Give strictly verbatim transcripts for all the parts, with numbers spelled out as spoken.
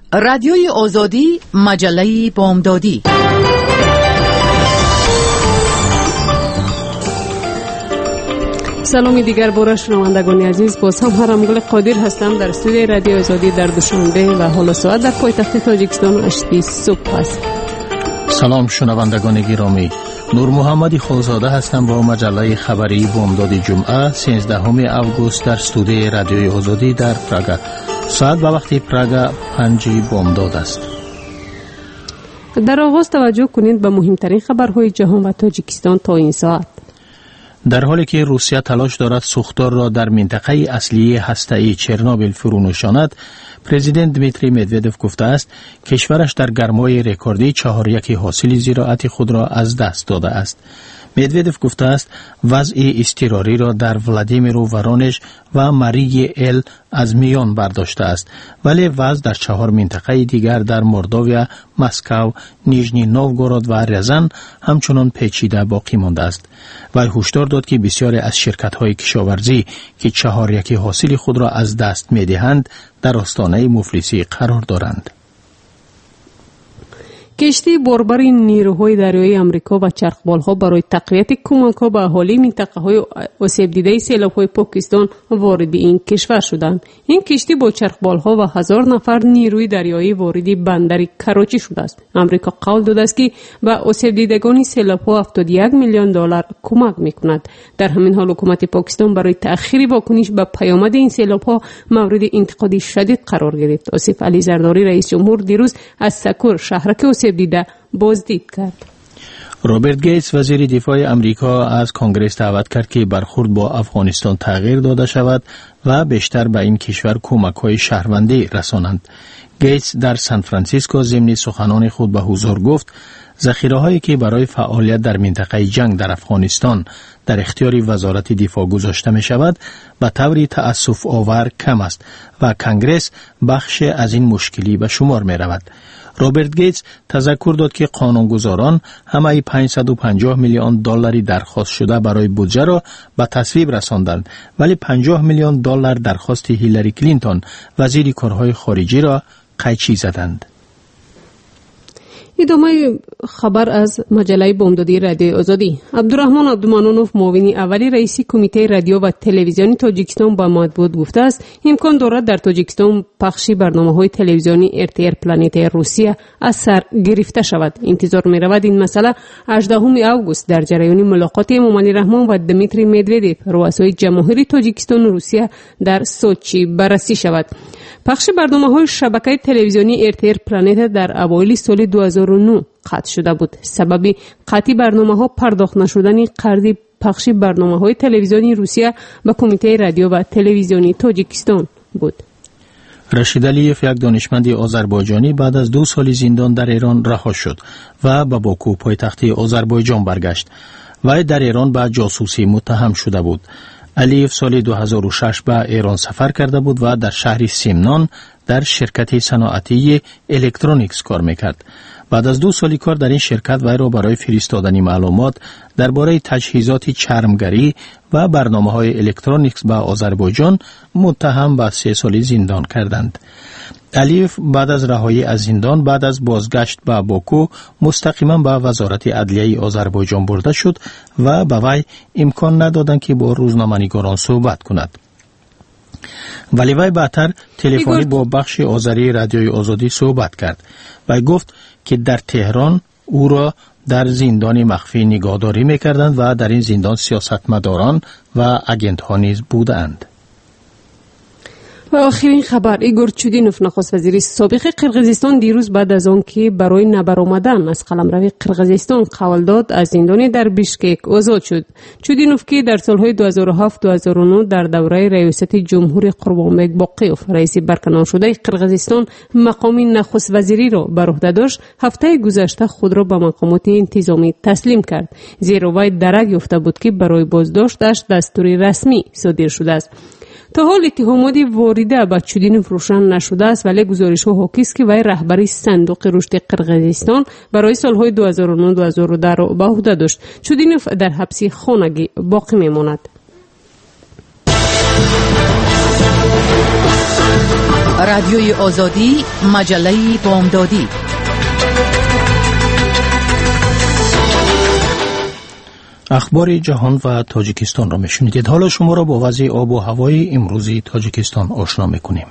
رادیوی آزادی، مجله بامدادی. سلامی دیگر باره شنوندگان عزیز، باز هم هرمگل قادر هستم در استودیوی رادیو آزادی در دوشنبه و حال ساعت در پایتخت تاجیکستان هشت صبح است. سلام شنوندگان گرامی، نور محمدی خالزاده هستم با مجله خبری بامداد جمعه سیزدهم اوگوست در استودیوی رادیوی آزادی در پراگ. ساعت به وقت پراگ پنج بامداد است. در آغاز توجه کنید به مهمترین خبرهای جهان و تاجیکستان تا این ساعت. در حالی که روسیه تلاش دارد سوختار را در منطقه اصلی هسته‌ای چرنوبیل فرو نشاند، پرزیدنت دمیتری مدودف گفته است کشورش در گرمای رکوردی چهار یک حاصل زراعتی خود را از دست داده است. مدودف گفته است وضع اضطراری را در ولادیمیر و ورونژ و ماری ال از میان برداشته است، ولی وضع در چهار منطقه دیگر در مولداویا، مسکو، نیژنی نوگورود و رزن همچنان پیچیده باقی مانده است. وی هشدار داد که بسیاری از شرکت‌های کشاورزی که چهار یک حاصل خود را از دست می‌دهند در آستانه مفلسی قرار دارند. کشتی باربر نیروهای دریایی امریکا و چرخبال‌ها برای تقویت کمک‌ها به اهالی منطقه‌های آسیب دیده سیلاب‌های پاکستان وارد این کشور شدند. این کشتی با چرخبال‌ها و هزار نفر نیروی دریایی وارد بندر کراچی شده است. امریکا قول داده است که به آسیب دیدگان سیلاب‌ها هفتاد و یک میلیون دلار کمک می‌کند. در همین حال حکومت پاکستان برای تأخیر واکنش به پیامد این سیلاب‌ها مورد انتقاد شدید قرار گرفت. آصف علی زرداری رئیس جمهور دیروز از سکور شهرک دیده بازدید کرد. روبرت گیتس وزیر دفاع امریکا از کنگره دعوت کرد که برخورد با افغانستان تغییر داده شود و بیشتر به این کشور کمک‌های شهروندی رسانند. گیتس در سان فرانسیسکو ضمن سخنان خود به حضور گفت ذخیره‌هایی که برای فعالیت در منطقه جنگ در افغانستان در اختیار وزارت دفاع گذاشته می شود به طوری تأسف آور کم است و کنگره بخش از این مشکلی به شمار می رود. روبرت گیتس تذکر داد که قانونگذاران همه پانصد و پنجاه میلیون دلاری درخواست شده برای بودجه را به تصویب رساندند، ولی پنجاه میلیون دلار درخواست هیلاری کلینتون وزیر کارهای خارجی را قیچی زدند. ادامه خبر از مجله بامدادی رادیو آزادی. عبدالرحمن عبدالمنانوف معاون اولی رئیس کمیته رادیو و تلویزیونی تاجیکستان با مطبوعات گفته است امکان دارد در تاجیکستان پخش برنامه‌های تلویزیونی ار تی ار پلنت روسیه از سر گرفته شود. انتظار می‌رود این مسئله هجدهم اوگوست در جریان ملاقات امامعلی رحمان و دمیتری مدودف رؤسای جماهیر تاجیکستان و روسیه در سوچی بررسی شود. پخش برنامه‌های شبکه تلویزیونی ار تی ار پلنت در اوایل سال دو هزار و نه قطع شده بود. سبب قطعی برنامه‌ها پرداخت نشدن قرض پخش برنامه‌های تلویزیونی روسیه به کمیته رادیو و تلویزیونی تاجیکستان بود. رشید علیف یک دانشمند آذربایجانی بعد از دو سال زندان در ایران رها شد و به باکو پایتخت آذربایجان برگشت. وی در ایران به جاسوسی متهم شده بود. علیف سال دو هزار و شش به ایران سفر کرده بود و در شهر سیمنان در شرکت صنعتی الکترونیکس کار میکرد. بعد از دو سال کار در این شرکت وی را برای فرستادن معلومات درباره تجهیزات چرمگری و برنامه‌های الکترونیکس به آذربایجان متهم به سه سال زندان کردند. علیف بعد از رهایی از زندان بعد از بازگشت به باکو مستقیما به وزارت عدلیه آذربایجان برده شد و به وی امکان ندادند که با روزنامه‌نگاران صحبت کند. ولی وی بعدتر تلفنی با بخش آذری رادیوی آزادی صحبت کرد و گفت که در تهران او را در زندان مخفی نگهداری می‌کردند و در این زندان سیاستمداران و اگنت‌ها نیز بودند. و آخرین خبر، ایگور چودینوف نخست وزیر سابق قرقیزستان دیروز بعد از آن که برای نبرآمدن از قلمرو قرقیزستان قول داد از زندان در بیشکک آزاد شد. چودینوف که در سالهای دو هزار و هفت تا دو هزار و نه در دوره ریاست جمهوری قربانبک باقیوف رئیس برکنار شده قرقیزستان مقام نخست وزیری را بر عهده داشت، هفته گذشته خود را به مقامات انتظامی تسلیم کرد، زیرا وی درک یافته بود که برای بازداشتش دستور رسمی صادر شده است. تا حال اتهامات وارده به چودینوف روشن نشده است، ولی گزارش‌ها حاکی است که وی رهبری صندوق رشد قرقیزستان برای سالهای دو هزار و نه تا دو هزار و ده را به عهده داشت. چودینوف در حبس خانگی باقی میماند. رادیوی آزادی، مجله بامدادی. اخبار جهان و تاجیکستان را میشنیدید. حالا شما را با وضع آب و هوای امروزی تاجیکستان آشنا میکنیم.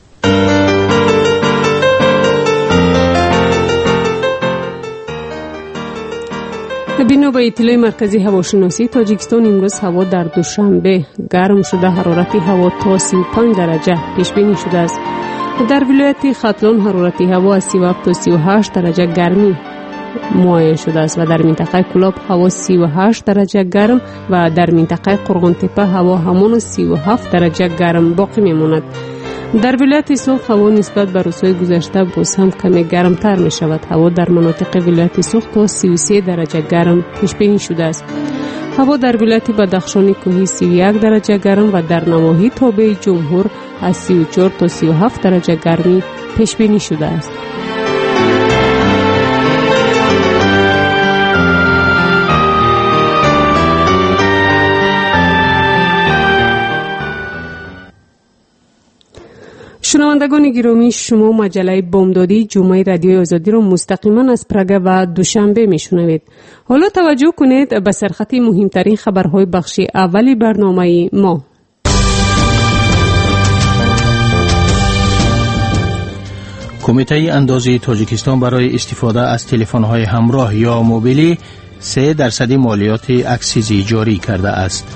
بنا به اطلاع مرکزی هواشناسی تاجیکستان، امروز هوا در دوشنبه گرم شده، حرارت هوا تا سی و پنج درجه پیش بینی شده است. در ولایت ختلان حرارت هوا از سی و هفت تا سی و هشت درجه گرمی معاین شده است و در منطقه کلاب هوا سی و هشت درجه گرم و در منطقه قرغان تپه هوا همان سی و هفت درجه گرم باقی میماند. در ولایت سوخت هوا نسبت به روزهای گذشته باز هم کمی گرمتر می شود. هوا در مناطق ولایت سوخت تا سی و سه درجه گرم پیش بینی شده است. هوا در ولایت بدخشان کوهی سی و یک درجه گرم و در نواحی تابع جمهور از سی و چهار تا سی و هفت درجه گرمی پیش بینی شده است. شنوندگان گرامی، شما مجله بامدادی جمعه رادیوی آزادی را مستقیما از پراگ و دوشنبه میشنوید. حالا توجه کنید به سرخط مهمترین خبرهای بخش اولی برنامه ما. کمیته اندازی تاجیکستان برای استفاده از تلفن‌های همراه یا موبیلی سه درصد مالیات اکسیزی جاری کرده است.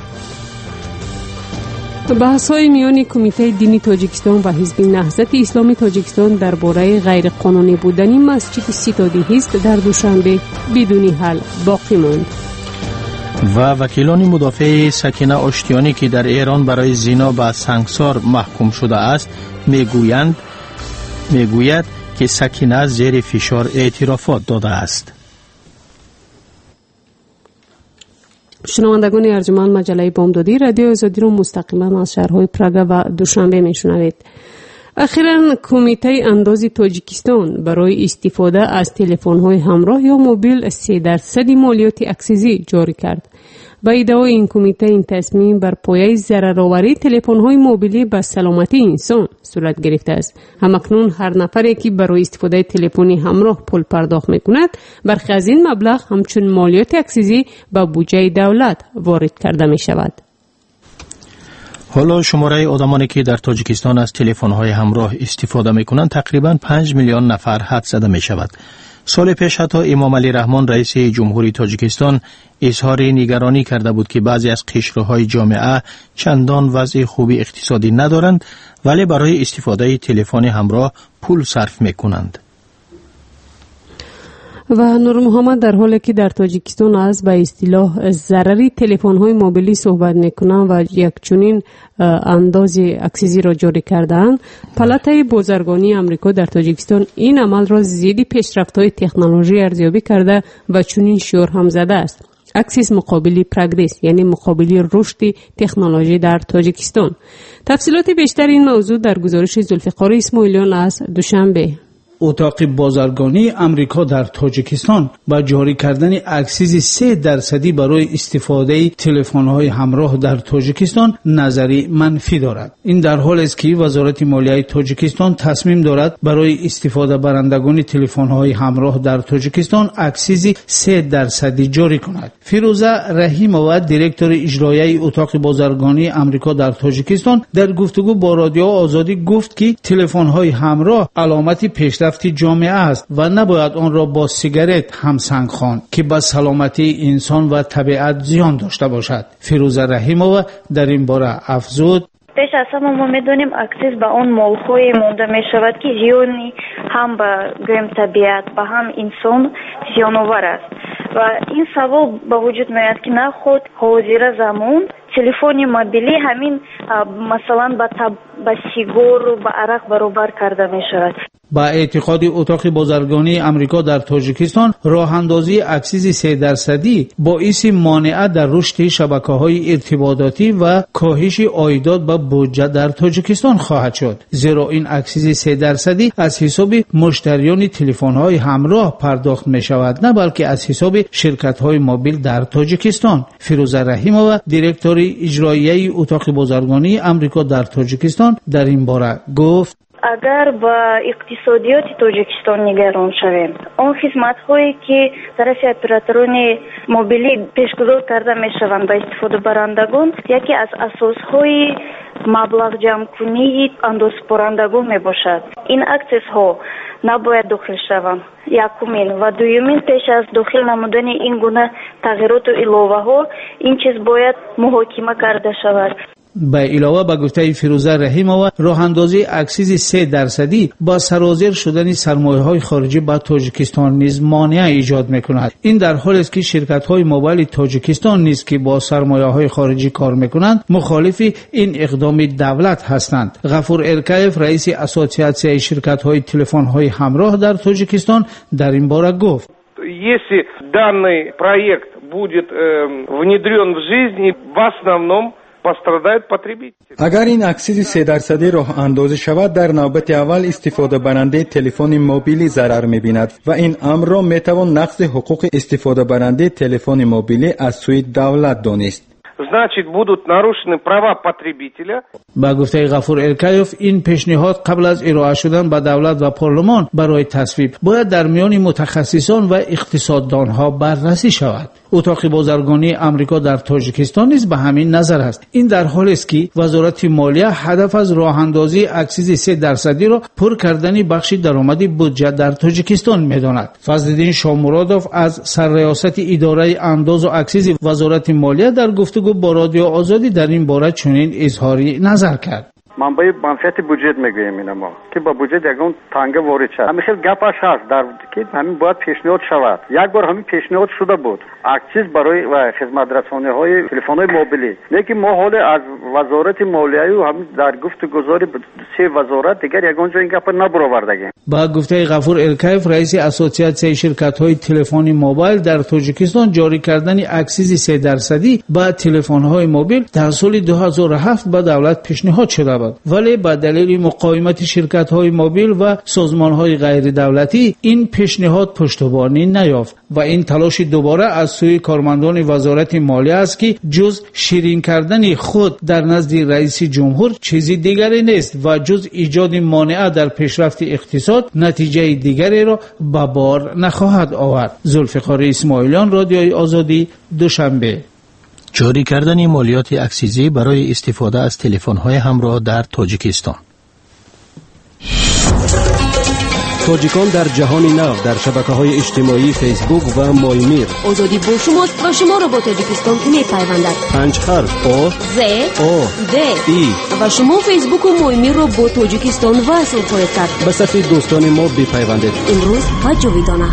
بحث‌های میان کمیته دینی تاجیکستان و حزب نهضت اسلامی تاجیکستان درباره غیر قانونی بودن مسجد ستاد هیست در دوشنبه بدون حل باقی ماند. و وکیلان مدافع سکینه آشتیانی که در ایران برای زنا به سنگسار محکوم شده است میگویند میگوید که سکینه زیر فشار اعترافات داده است. شنوندگان ارجمند، مجله بامدادی رادیو آزادی را مستقیما از شهرهای پراگ و دوشنبه میشنوید. اخیراً کمیته اندازی تاجیکستان برای استفاده از تلفن‌های همراه یا موبیل سه درصد مالیات اکسیزی جاری کرد. با ادعای این کمیته، این تصمیم بر پایه ضررآوری تلفن‌های موبیلی به سلامتی انسان صورت گرفته است. همکنون هر نفری که برای استفاده تلفنی همراه پول پرداخت می‌کند، برخی از این مبلغ همچون مالیات اکسیزی به بودجه دولت وارد کرده می‌شود. حالا شماره آدمانی که در تاجیکستان از تلفن‌های همراه استفاده می‌کنند تقریباً پنج میلیون نفر حد زده می‌شود. سال پیش حتی امام علی رحمان رئیس جمهوری تاجیکستان اظهار نگرانی کرده بود که بعضی از قشرهای جامعه چندان وضع خوبی اقتصادی ندارند ولی برای استفاده تلفن همراه پول صرف می‌کنند. و نور محمد در حالی که در تاجیکستان از به اصطلاح ضرری تلفن‌های موبیلی صحبت می‌کنند و یک چنین انداز اکسیزی را جاری کردند، پالاتای بازرگانی آمریکا در تاجیکستان این عمل را ضد پیشرفت‌های تکنولوژی ارزیابی کرده و چنین شعار هم زده است: اکسیس مقابل پروگرس، یعنی مقابل رشد تکنولوژی در تاجیکستان. تفصیلات بیشتر این موضوع در گزارش زلفقار اسماعیلیان از دوشنبه. اتاق بازرگانی امریکا در تاجیکستان با جاری کردن اکسیز سه درصدی برای استفاده تلفن‌های همراه در تاجیکستان نظری منفی دارد. این در حالی است که وزارت مالیه تاجیکستان تصمیم دارد برای استفاده برندگان تلفن‌های همراه در تاجیکستان اکسیز سه درصدی جاری کند. فیروزه رحیمова، دیرکتور اجرایی اتاق بازرگانی امریکا در تاجیکستان، در گفتگو با رادیو آزادی گفت که تلفن‌های همراه علامتی پیشرفت جامعه است و نباید آن را با سیگارت همسنگ خواند که به سلامتی انسان و طبیعت زیان داشته باشد. فیروزه رحیمова در این باره افزود: پیش از همه ما میدونیم اکسیز به اون مولهای مونده می شود که زیانی هم به گویم طبیعت و هم انسان زیان‌آور است و این سوال به وجود میاد که نه خود حاضر زمان تلفن موبیلی همین مثلا با با سیگار و با عرق برابر کرده می شود. با اعتقاد اتاق بازرگانی امریکا در تاجیکستان، راه اندازی اکسیز سه درصدی باعث مانعه در رشد شبکه‌های ارتباطاتی و کاهش عایدات به بودجه در تاجیکستان خواهد شد، زیرا این اکسیز سه درصدی از حساب مشتریان تلفن‌های همراه پرداخت می شود، نه بلکه از حساب شرکت‌های موبیل در تاجیکستان. فیروزه رحیمова، دیرکتور اجرایی اتاق بازرگانی امریکا در تاجیکستان، در این باره گفت: اگر با اقتصادیات تاجیکستان نگران شویم، آن خدمات‌هایی که طرف اپراتوران موبیلی پیشگذار کرده می‌شوند به استفاده برندگان، یکی از اساس‌های مبلغ جمع‌کنی اندازه‌برندگان میباشد. این اکسس‌ها نباید داخل شوند. یکمین و دومین، پیش از داخل نمودن این گونه تغییرات و الوه‌ها این چیز باید محاکمه کرده شود. به علاوه به گفته فیروزه رحیمова راه اندازی اکسیز سه درصدی با سرازیر شدن سرمایه های خارجی به تاجیکستان نیز مانع ایجاد میکند. این در حالی است که شرکت های موبایل تاجیکستان نیز که با سرمایه های خارجی کار میکنند مخالف این اقدام دولت هستند. غفور ارکایف رئیس اسوسیاسیون شرکت های تلفن های همراه در تاجیکستان در این باره گفت: Если данный проект будет внедрен в жизнь, в основном اگر این اکسیز سه درصدی راه اندازی شود، در نوبت اول استفاده برنده تلفن موبیلی ضرر می‌بیند و این امر را می‌توان نقض حقوق استفاده برنده تلفن موبیلی از سوی دولت دانست. значит будут нарушены права потребителя. با گفته غفور ارکایف این پیشنهاد قبل از ارائه شدن به دولت و پارلمان برای تصویب باید در میان متخصصان و اقتصاددانها بررسی شود. اتاق بازرگانی آمریکا در تاجیکستان نیز به همین نظر است. این در حالی است که وزارت مالیه هدف از راه اندازی اکسیز سه درصدی را پر کردن بخش درآمدی بودجه در تاجیکستان می‌داند. فضلالدین شامرادوف از سرریاست اداره انداز و اکسیز وزارت مالیه در گفتگو با رادیو آزادی در این باره چنین اظهاری نظر کرد. منبع منفعت بودجه میگوییم اینا ما که با بودجه دیگه تانگه وارد شد. همین خیلی گپش هست در که همین باید پیشنهاد شود. یک بار همین پیشنهاد شده بود اکسیز برای و خدمت رسانی های تلفن های موبیلی، لیکن ما حال از وزارت مالیه و همین در گفتگوزاری سه وزارت دیگر یگان جا این گپ نبرآوردگی. با گفته غفور ارکایف رئیس اسوسیاسیون شرکت های تلفنی موبایل در تاجیکستان جاری کردن اکسیز سه درصدی با تلفن های موبیل در سال دو هزار و هفت به دولت پیشنهاد شده بود، ولی با دلیل مقاومت شرکت های موبیل و سازمان های غیر دولتی این پیشنهاد پشتوانی نیافت و این تلاش دوباره از سوی کارمندان وزارت مالیه است که جز شیرین کردن خود در نزد رئیس جمهور چیزی دیگری نیست و جز ایجاد مانع در پیشرفت اقتصاد نتیجه دیگری را به بار نخواهد آورد. ذوالفقار اسماعیلیان، رادیوی آزادی، دوشنبه. جاری کردن مالیات اکسیزی برای استفاده از تلفن‌های همراه در تاجیکستان. تاجیکان در جهان نو در شبکه‌های اجتماعی فیسبوک و مایمیر. آزادی با شماست و شما را با تاجیکستان می‌پیوندد. پنج حرف آ ز آ د ای و شما فیسبوک و مایمیر را با تاجیکستان وصل خواهید کرد. به صفحه دوستان ما بپیوندید. امروز و جاویدانه.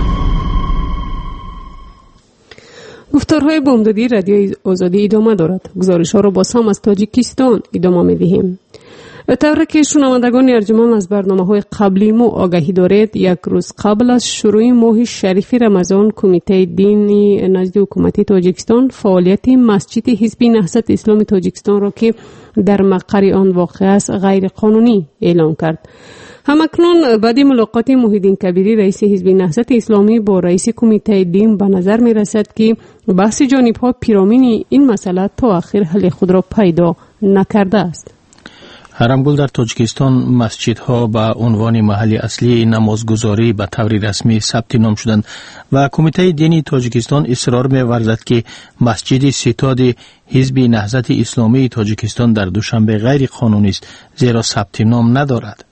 گفتارهای بامدادی رادیوی آزادی ادامه دارد. گزارش‌ها را با سام از تاجیکستان ادامه می‌دهیم. طوری که شنوندگان ارجمند از برنامه‌های قبلی ما آگاهی دارید، یک روز قبل از شروع ماه شریف رمضان کمیته دینی نزد حکومت تاجیکستان فعالیت مسجد حزب نهضت اسلام تاجیکستان را که در مقر آن واقع است غیر قانونی اعلام کرد. همکنون بعد ملاقات محیدین کبیری رئیس حزب نهضت اسلامی با رئیس کمیته دین به نظر می رسد که بحث جانب‌ها پیرامون این مسئله تا آخر حل خود را پیدا نکرده است. هرمگل در تاجیکستان مسجدها به عنوان محل اصلی نمازگزاری به طور رسمی ثبت نام شدند و کمیته دینی تاجیکستان اصرار می‌ورزد که مسجد ستاد حزب نهضت اسلامی تاجیکستان در دوشنبه غیر قانونی است زیرا ثبت نام ندارد.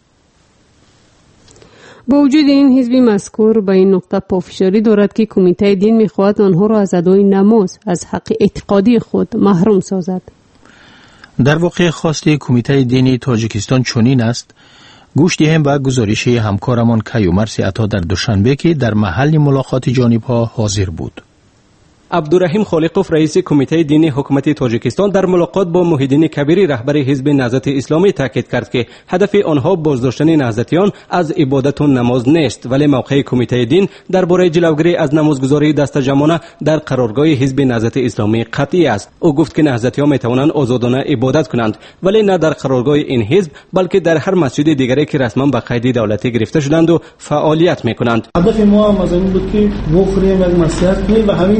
با وجود این حزب مذکور به این نقطه پافشاری دارد که کمیته دین می‌خواهد آنها را از ادای نماز از حق اعتقادی خود محروم سازد. در واقع خواست کمیته دینی تاجیکستان چنین است: گوش دهیم به گزارش همکارمان کیومرث عطا در دوشنبه که در محل ملاقات جانب‌ها حاضر بود. عبدالرحیم خالقوف رئیس کمیته دینی حکومت تاجیکستان در ملاقات با محیدین کبیری رهبر حزب نهضت اسلامی تاکید کرد که هدف آنها بازداشتن نهضتیان از عبادت و نماز نیست، ولی موقع کمیته دین درباره جلوگیری از نمازگزاری دست جمعانه در قرارگاه حزب نهضت اسلامی قطعی است. او گفت که نهضتیان میتوانند آزادانه عبادت کنند، ولی نه در قرارگاه این حزب بلکه در هر مسجد دیگری که رسما به قید دولتی گرفته شدند و فعالیت میکنند. هدف ما هم از این بود که بخوریم یک مسجد و همین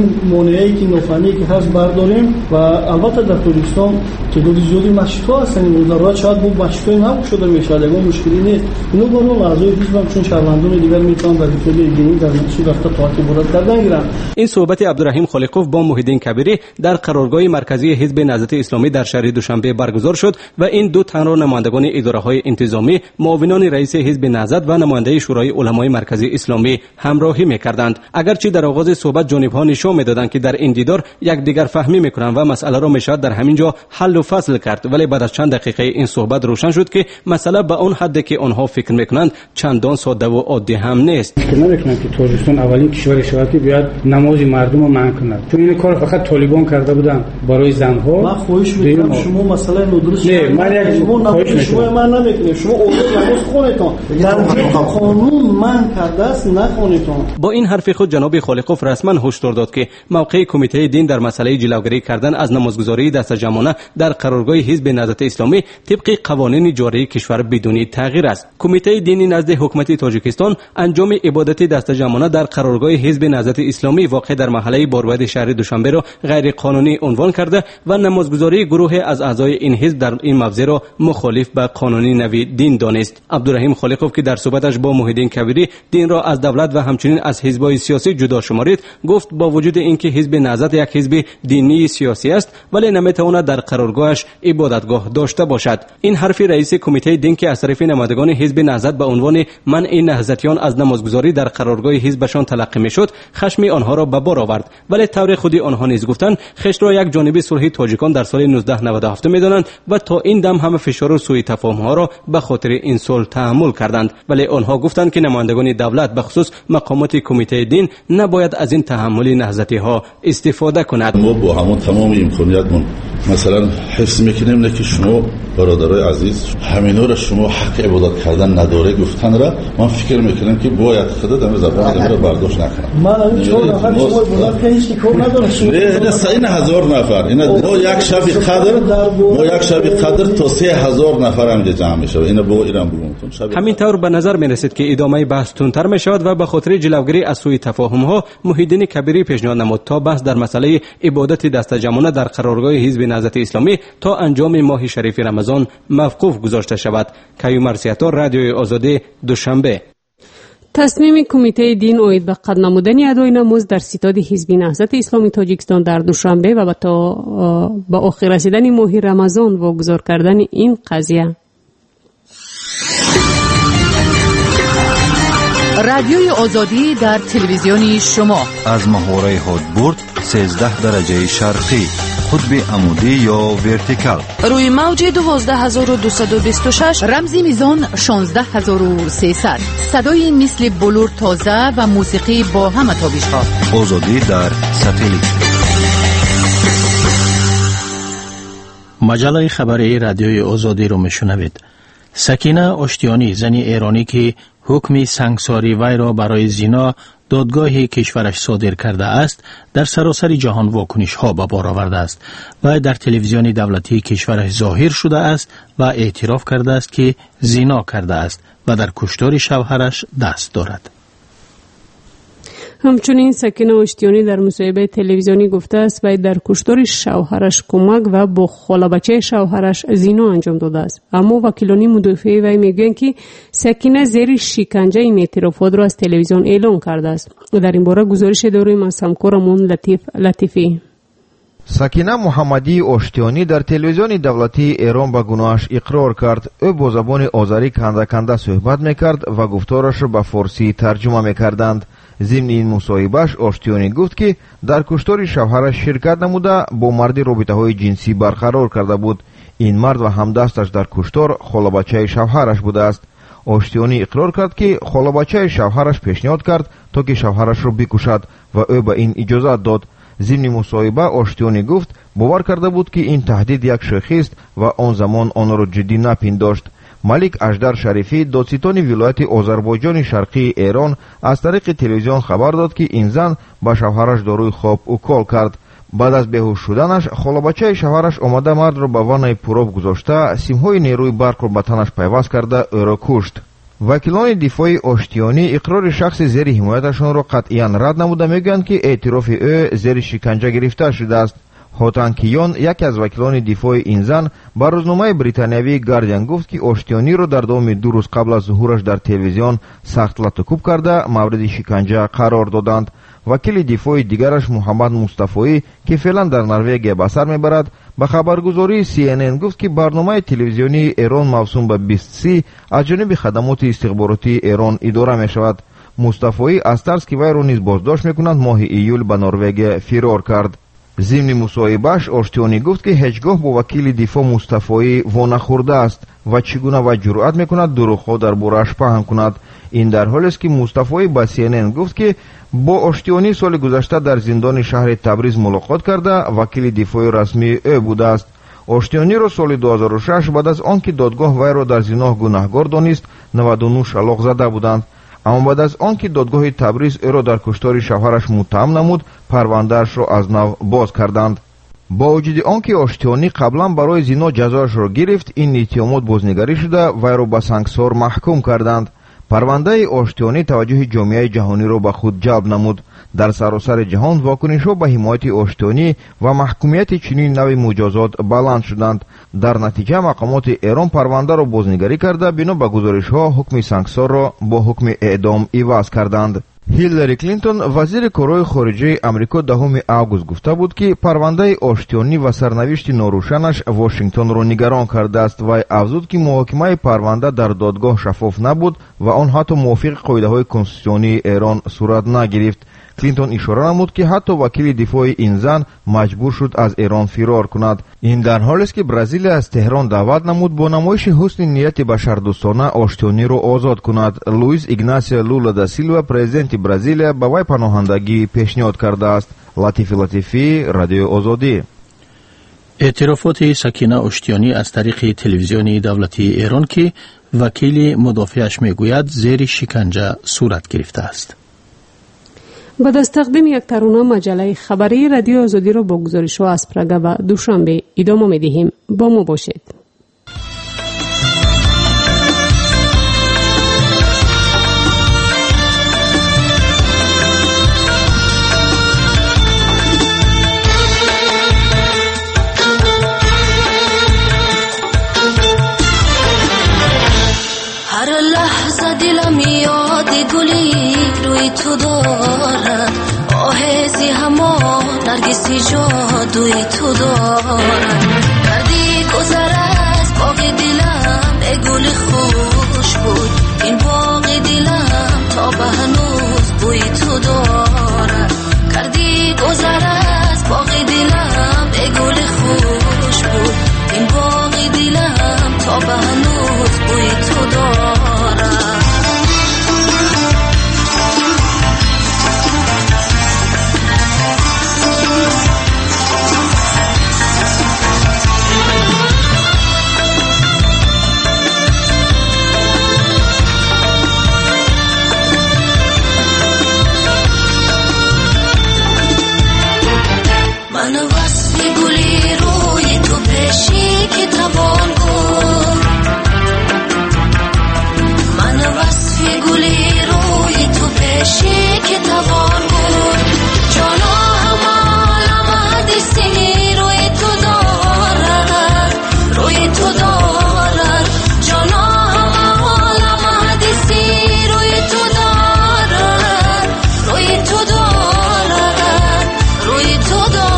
موانعی که نوفنی که هست برداریم و البته در توجیکستان تعداد زیادی مسجدها هستن. این روزا شاید بود مسجدهای نبود شده میشه، اما مشکلی نیست. اینو باید اعضای حزب چون شهروندان دیگر میتونن وظیفه دینی در مسجد رفته پارتی برد کردن گیرن. این صحبت عبدالرحیم خالقوف با محیدین کبیری در قرارگاه مرکزی حزب نهضت اسلامی در شهر دوشنبه برگزار شد و این دو تن را نمایندگان اداره‌های انتظامی، معاونان رئیس حزب نهضت و نماینده شورای علمای مرکزی اسلامی همراهی می‌کردند. اگرچه در آغاز صحبت جانب‌ها نشان می‌دادند که در این دیدار یکدیگر فهمی می‌کنند و مسئله را می‌شود در همین جا حل و فصل کرد، ولی بعد از چند دقیقه این صحبت روشن شد که مسئله به اون حدی که آنها فکر می‌کنند چندان ساده و عادی هم نیست. فکر نمی‌کنم که تاجیکستان اولین کشور شود که بیاد نماز مردم رو منع کند، چون این کار فقط طالبان کرده بودن برای زن‌ها. من خواهش می‌کنم شما مسئله ندرست نه، من یک خواهش شما من نمی‌کنم، شما اول نماز خونتون در قانون من کرده است نخونیتون. با این حرف خود جناب خالقوف رسما هشدار داد که موقع کمیته دین در مسئله جلوگیری کردن از نمازگزاری دست جمعانه در قرارگاه حزب نهضت اسلامی طبق قوانین جاری کشور بدون تغییر است. کمیته دینی نزد حکومت تاجیکستان انجام عبادت دست جمعانه در قرارگاه حزب نهضت اسلامی واقع در محله بارود شهر دوشنبه را غیر قانونی عنوان کرده و نمازگزاری گروه از اعضای این حزب در این موضع را مخالف به قانون نوی دین دانست. عبدالرحیم خالقوف که در صحبتش با محیدین کبیری دین را از دولت و همچنین از حزب‌های سیاسی جدا شمارید، گفت با وجود اینکه حزب نهضت یک حزب دینی سیاسی است ولی نمیتواند در قرارگاهش عبادتگاه داشته باشد. این حرف رئیس کمیته دین که از طرف نمایندگان حزب نهضت به عنوان منع نهضتیان از نمازگزاری در قرارگاه حزبشان تلقی میشد خشم آنها را به بار آورد، ولی طور خودی آنها نیز گفتند خشت را یک جانبه صلح تاجیکان در سال نوزده نود و هفت میدانند و تا این دم همه فشار و سوء تفاهم ها را به خاطر این صلح تحمل کردند، ولی آنها گفتند که نمایندگان دولت به خصوص مقامات کمیته دین نباید از این تحمل نهضتی ها استفاده کند. ما با همون تمام امکانیتمون مثلا حفظ میکنیم نه که شما برادرای عزیز همینا را شما حق عبادت کردن نداره گفتن را من فکر میکنم که باید خدا در زبان را برداشت نکنه. من این چون نفر شما بودم که هیچ کار نداره. نه سین هزار نفر اینا ما یک شب قدر ما یک شب قدر تا سه هزار نفر هم جمع میشه. اینا با ایران بگم همین طور به نظر می رسید که ادامه بحث تندتر می شود و به خاطر جلوگیری از سوء تفاهم ها محیدین کبیری پیشنهاد نمود تا بحث در مسئله عبادت دست جمعانه در قرارگاه حزب نهضت اسلامی تا انجام ماه شریف رمضان موقوف گذاشته شود. کیومرث سیاتور، رادیوی آزادی، دوشنبه. تصمیم کمیته دین اوید به قد نمودن ادای نماز در ستاد حزب نهضت اسلامی تاجیکستان در دوشنبه و تا به آخر رسیدن ماه رمضان واگذار کردن این قضیه. رادیوی آزادی در تلویزیونی شما از محوره هادبورد سیزده درجه شرقی، قطب عمودی یا ورتیکال، روی موج دوازده هزار و دویست و بیست و شش، رمزی میزان شانزده هزار و سیصد، صدای مثل بلور تازه و موسیقی با همه تابش‌ها. آزادی در ساتلیت. مجله خبری رادیوی آزادی رو میشنوید. سکینه آشتیانی، زنی ایرانی که حکم سنگساری وی را برای زنا دادگاه کشورش صادر کرده است، در سراسر جهان واکنش ها به بار آورده است و در تلویزیون دولتی کشورش ظاهر شده است و اعتراف کرده است که زنا کرده است و در کشتار شوهرش دست دارد. همچنین سکینه آشتیانی در مصاحبه تلویزیونی گفته است و در کشتار شوهرش کمک و با خاله بچه شوهرش زنا انجام داده است، اما وکیلان مدافع وی میگویند که سکینه زیر شکنجه این اعترافات را از تلویزیون اعلام کرده است. و در این باره گزارش داریم از همکارمون لطیف لطیفی. سکینه محمدی آشتیانی در تلویزیون دولتی ایران به گناهش اقرار کرد. او با زبان آذری کنده کنده صحبت میکرد و گفتارش را به فارسی ترجمه میکردند. ضمن این مصاحبهش آشتیانی گفت که در کشتار شوهرش شرکت نموده با مردی رابطه های جنسی برقرار کرده بود. این مرد و همدستش در کشتار خاله بچه شوهرش بوده است. آشتیانی اقرار کرد که خاله بچه شوهرش پیشنهاد کرد تا که شوهرش را بکشد و او به این اجازه داد. ضمن مصاحبه آشتیانی گفت باور کرده بود که این تهدید یک شوخی است و آن زمان آن را جدی نپنداشت. ملک اژدر شریفی، دادستان ولایت آذربایجان شرقی ایران، از طریق تلویزیون خبر داد که این زن با شوهرش داروی خواب اوکال کرد. بعد از بیهوش شدنش خاله بچه شوهرش آمده مرد را به وانای پراب گذاشته، سیمهای نیروی برق را به تنش پیوست کرده او را کشت. вакилони дифои оштионӣ иқрори шахси зери ҳимояташонро қатъиян рад намуда мегӯянд, ки эътирофи ӯ зери шиканҷа гирифта шудааст. ҳотан киён, яке аз вакилони дифои ин зан, ба рӯзномаи британиявии гардиан гуфт, ки оштиониро дар давоми ду рӯз қабл аз зуҳураш дар телевизион сахт латукуб карда мавриди шиканҷа қарор доданд. вакили дифои дигараш муҳаммад мустафоӣ, ки феълан дар норвегия ба сар мебарад, ба хабаргузории си эн эн гуфт, ки барномаи телевизионии эрон мавсум ба бист си аз ҷониби хадамоти истихборотии эрон идора мешавад. мустафоӣ аз тарс, ки вайро низ боздошт мекунанд, моҳи июл ба норвегия фирор кард. зимни мусоҳибааш оштионӣ гуфт, ки ҳеҷ гоҳ бо вакили дифоъ мустафоӣ вона хӯрдааст ва чӣ гуна вай ҷуръат мекунад дурӯғҳо дар борааш паҳн кунад. ин дар ҳолест, ки мустафоӣ ба си эн эн гуфт, ки бо оштионӣ соли гузашта дар зиндони шаҳри табриз мулоқот карда вакили дифои расмии ӯ будааст. оштиониро соли ду ҳазору шаш баъд аз он ки додгоҳ вайро дар зиноҳ гунаҳгор донист, наваду ну шалоқ зада буданд. аммо баъд аз он ки додгоҳи табриз ӯро дар куштори шавҳараш муттаҳам намуд, парвандаашро аз нав боз карданд. бо вуҷуди он ки оштионӣ қаблан барои зино ҷазоашро гирифт, ин иттиҳомот бознигарӣ шуда вайро ба сангсор маҳкум карданд. парвандаи оштионӣ таваҷҷӯҳи ҷомеаи ҷаҳониро ба худ ҷалб намуд. дар саросари ҷаҳон вокунишҳо ба ҳимояти оштионӣ ва маҳкумияти чунин нави муҷозот баланд шуданд. дар натиҷа мақомоти эрон парвандаро бознигарӣ карда, бино ба гузоришҳо ҳукми сангсорро бо ҳукми эъдом иваз карданд. ҳиллари клинтон, вазири корҳои хориҷаи амрико, даҳуми август гуфта буд, ки парвандаи оштионӣ ва сарнавишти норӯшанаш Вашингтонро нигарон кардааст. вай афзуд, ки муҳокимаи парванда дар додгоҳ шаффоф набуд ва он ҳатто мувофиқи қоидаҳои конститутсионии эрон сурат нагирифт. клинтон ишора намуд, ки ҳатто вакили дифои ин зан маҷбур шуд аз эрон фирор кунад. ин дар ҳолест, ки бразилия аз теҳрон даъват намуд бо намоиши ҳусни нияти башардӯстона оштиониро озод кунад. луис игнасио лула да силва, президенти бразилия, ба вай паноҳандагӣ пешниҳод кардааст. латифи латифӣ, радиои озодӣ. اعترافات سکینه اشتیانی از طریق تلویزیون دولتی ایران که وکیل مدافعش میگوید زیر شکنجه صورت گرفته است. بعد از تقدیم یک ترانه مجله خبری رادیو آزادی را با گزارش‌ها از پراگ و دوشنبه ادامه می‌دهیم. با ما باشید. هر لحظه دلم یاد گلی روی تو دارد، آهزی هما نرگسی جادوی تو دارد. کردی گذر از باغ دلم ای گل خوش بود، این باغ دلم تا به هنوز بوی تو دارد. کردی گذر از باغ دلم ای گل خوش بود، این باغ دلم تا به هنوز بوی تو دارد. من وصف گلی روی تو پیشی که توان بود، من وصف گلی روی تو پیشی که توان بود. جانا همان حدیثی روی تو دارد، روی تو دارد. جانا همان حدیثی روی تو دارد، روی تو دارد، روی تو دارد.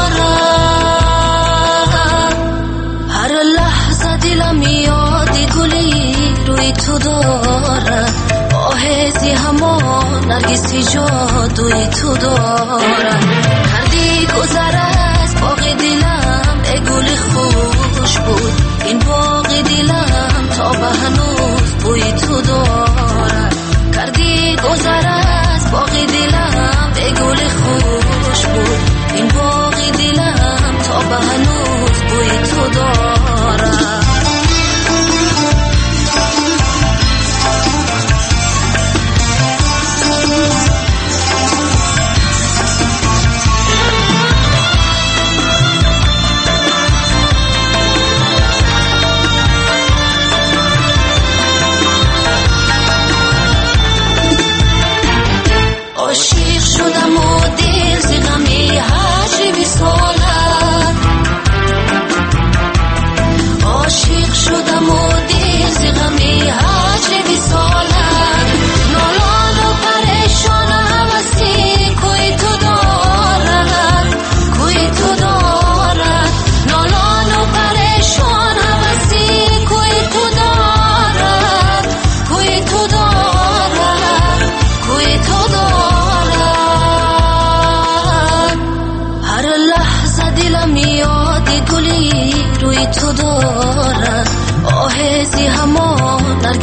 تو دارد آهزی همان نرگسی جادوی تو دارد. کردی گذر از باغ دلم ای گل خوش بود، این باغ دلم تا به هنوز بوی تو دارد. کردی گذر از باغ دلم ای گل خوش بود، این باغ دلم تا به هنوز بوی تو دارد.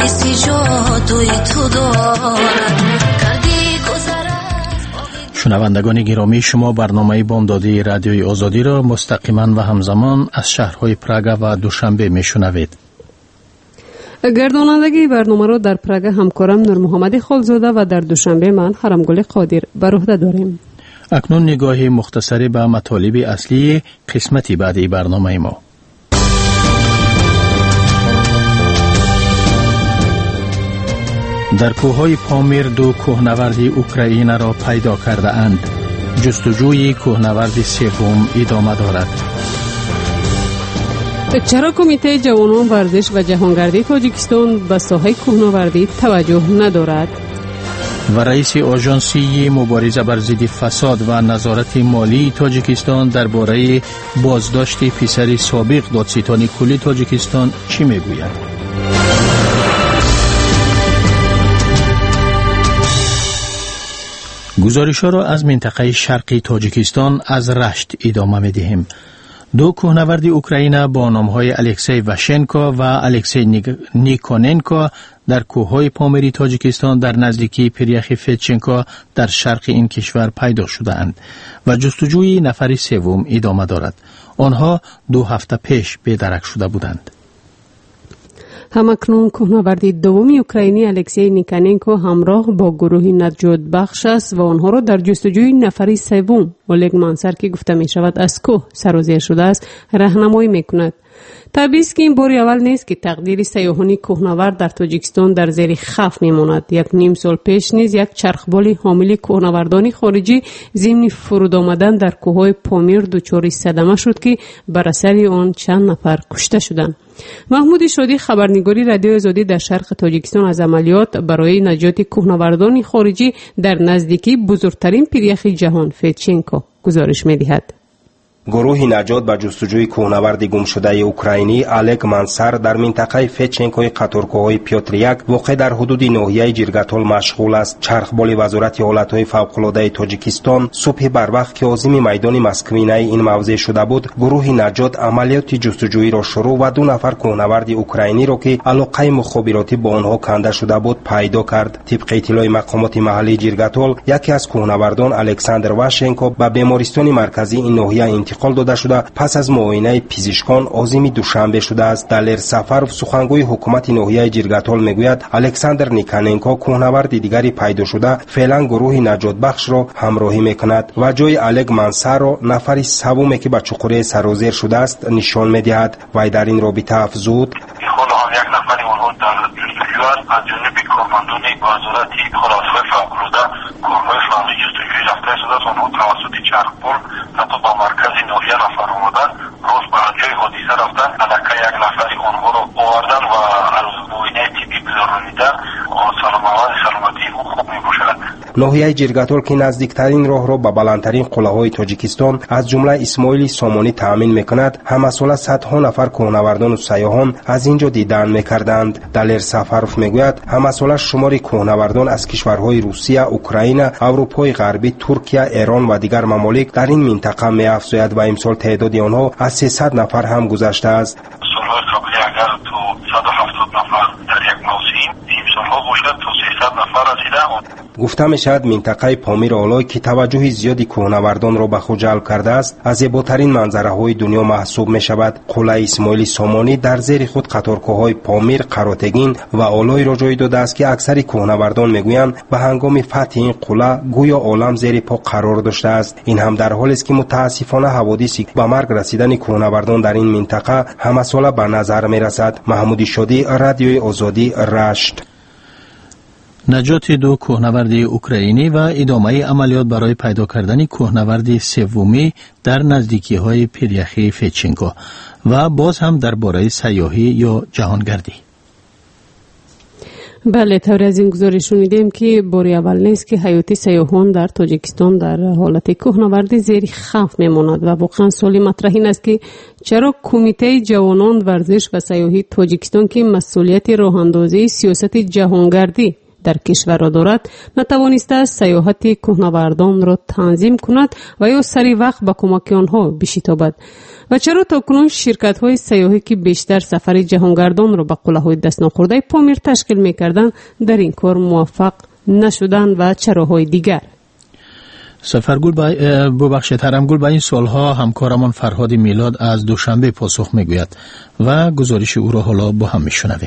نرگسی جادوی تو دارد کردی گذرت. شنوندگان گرامی، شما برنامه بامدادی رادیوی آزادی را مستقیما و همزمان از شهرهای پراگ و دوشنبه میشنوید. گردانندگی برنامه را در پراگ همکارم نور محمد خالزاده و در دوشنبه من حرمگل قادر بر عهده داریم. اکنون نگاه مختصری به مطالب اصلی قسمتی بعدی برنامه ما. در کوههای پامیر دو کوهنوردی اوکراین را پیدا کرده اند. جستجوی کوهنورد سوم ادامه دارد. چرا کمیته جوانان ورزش و جهانگردی تاجیکستان به ساحه کوهنوردی توجه ندارد؟ و رئیس آژانسی مبارزه بر ضد فساد و نظارت مالی تاجیکستان درباره بازداشت پسر سابق دادستان کلی تاجیکستان چی میگوید؟ گزارش‌ها را از منطقه شرقی تاجیکستان از رشت ادامه می‌دهیم. دو کوهنورد اوکراین با نام‌های الکسی واشنکو و الکسی نیکوننکو در کوههای پامیری تاجیکستان در نزدیکی پریخ فچنکو در شرق این کشور پیدا شده‌اند و جستجوی نفر سوم ادامه دارد. آنها دو هفته پیش به درک شده بودند. همکنون کوهنوردی دومی اوکراینی الکسی نیکوننکو همراه با گروه نجات بخش است و آنها را در جستجوی نفری سوم اولگ مانسر که گفته می شود از کوه سرازیر شده است راهنمایی می کند. طبیعی است که این بار اول نیست که تقدیر سیاحان کوهنورد در تاجیکستان در زیر خف میماند. یک نیم سال پیش نیز یک چرخبال حامل کوهنوردان خارجی ضمن فرود آمدن در کوههای پامیر دچار صدمه شد که بر اثر آن چند نفر کشته شدند. محمود شادی خبرنگاری رادیو آزادی در شرق تاجیکستان از عملیات برای نجات کوهنوردان خارجی در نزدیکی بزرگترین پیریخ جهان فچنکو گزارش می‌دهد. گروه نجات به جستجوی کوهنورد گم شده اوکراینی الگ منسر در منطقه فچنکوی قطارکوهای پیوتریک واقع در حدود ناحیه جرگاتول مشغول است. چرخبال وزارت حالتهای فوق‌العاده تاجیکستان صبح بر وقت که عازم میدان مسکونی این موضع شده بود، گروه نجات عملیات جستجویی را شروع و دو نفر کوهنورد اوکراینی را که علاقه مخابراتی با آنها کنده شده بود پیدا کرد. طبق اطلاع مقامات محلی جرگاتول، یکی از کوهنوردان الکساندر واشنکو به بیمارستان مرکزی این ناحیه انتقال داده شده پس از معاینه پزشکان عازم دوشنبه شده است. دلیر سفر سخنگوی حکومت ناحیه جرگاتول میگوید الکساندر نیکوننکو کوهنورد دیگری پیدا شده فعلا گروه نجات بخش را همراهی میکند و جای الگ منسر را نفری سومی که به چقوره سرازیر شده است نشان میدهد. وی در این رابطه افزود یک نفری آنها در جستجو است از جانب کارمندان وزارت حالتهای فوق‌العاده کارهای فنی جستجویی رفته شده است. آنها توسط چرخبال حتی با مرکز ناحیه نفر آمدن راست به جای حادثه رفتن الکی یک نفری آنها را آوردن و از معاینه طبی گذرانیدن. سلامتی او خوب میباشد. ناحیه جرگاتول که نزدیکترین راه را به بلندترین قله‌های تاجیکستان از جمله اسماعیل سامانی تأمین میکند، همساله صدها نفر کوهنوردان و سیاحان از اینجا دیدن میکردند. دلیر سفروف میگوید همساله شمار کوهنوردان از کشورهای روسیه، اوکراین، اروپای غربی، ترکیه، ایران و دیگر ممالک در این منطقه میافزاید و امسال تعداد آنها از سیصد نفر هم گذشته است. سالهای قبلی اگر تو صد و هفتاد نفر در یک موسم، این سالها باشد تو سیصد نفر رسیده. گفته می شود منطقه پامیر آلای که توجه زیادی کوهنوردان را به خود جلب کرده است از زیباترین منظره های دنیا محسوب می شود. قلعه اسماعیل سامانی در زیر خود قطارکوهای پامیر، قراتگین و آلای را جای داده است که اکثر کوهنوردان میگویند به هنگام فتح این قلعه گویا عالم زیر پا قرار داشته است. این هم در حالی است که متاسفانه حوادثی به مرگ رسیدن کوهنوردان در این منطقه همساله به نظر می رسد. محمود شادی، رادیوی آزادی، رشت. نجات دو کوهنورد اوکراینی و ادامه عملیات برای پیدا کردن کوهنورد سومی در نزدیکی های پیریخی فچنکو و باز هم درباره سیاحی یا جهانگردی. بله، طور از این گزارش شنیدیم که بار اول نیست که حیات سیاحان در تاجیکستان در حالت کوهنوردی زیر خف میماند و واقعا سوال مطرح این است که چرا کمیته جوانان ورزش و سیاحی تاجیکستان که مسئولیت راه اندازی سیاست جهانگردی در کشور را دارد نتوانسته است سیاحت کوهنوردان را تنظیم کند و یا سری وقت به کمک آنها بشتابد. و چرا تاکنون شرکت های سیاحی که بیشتر سفر جهانگردان را به قله های دست نخورده پامیر تشکیل میکردند در این کار موفق نشدند و چراهای دیگر؟ سفرگل ببخشید ترمگل به این سالها همکارمان فرهاد میلاد از دوشنبه پاسخ میگوید و گزارش او را حالا با هم میشنویم.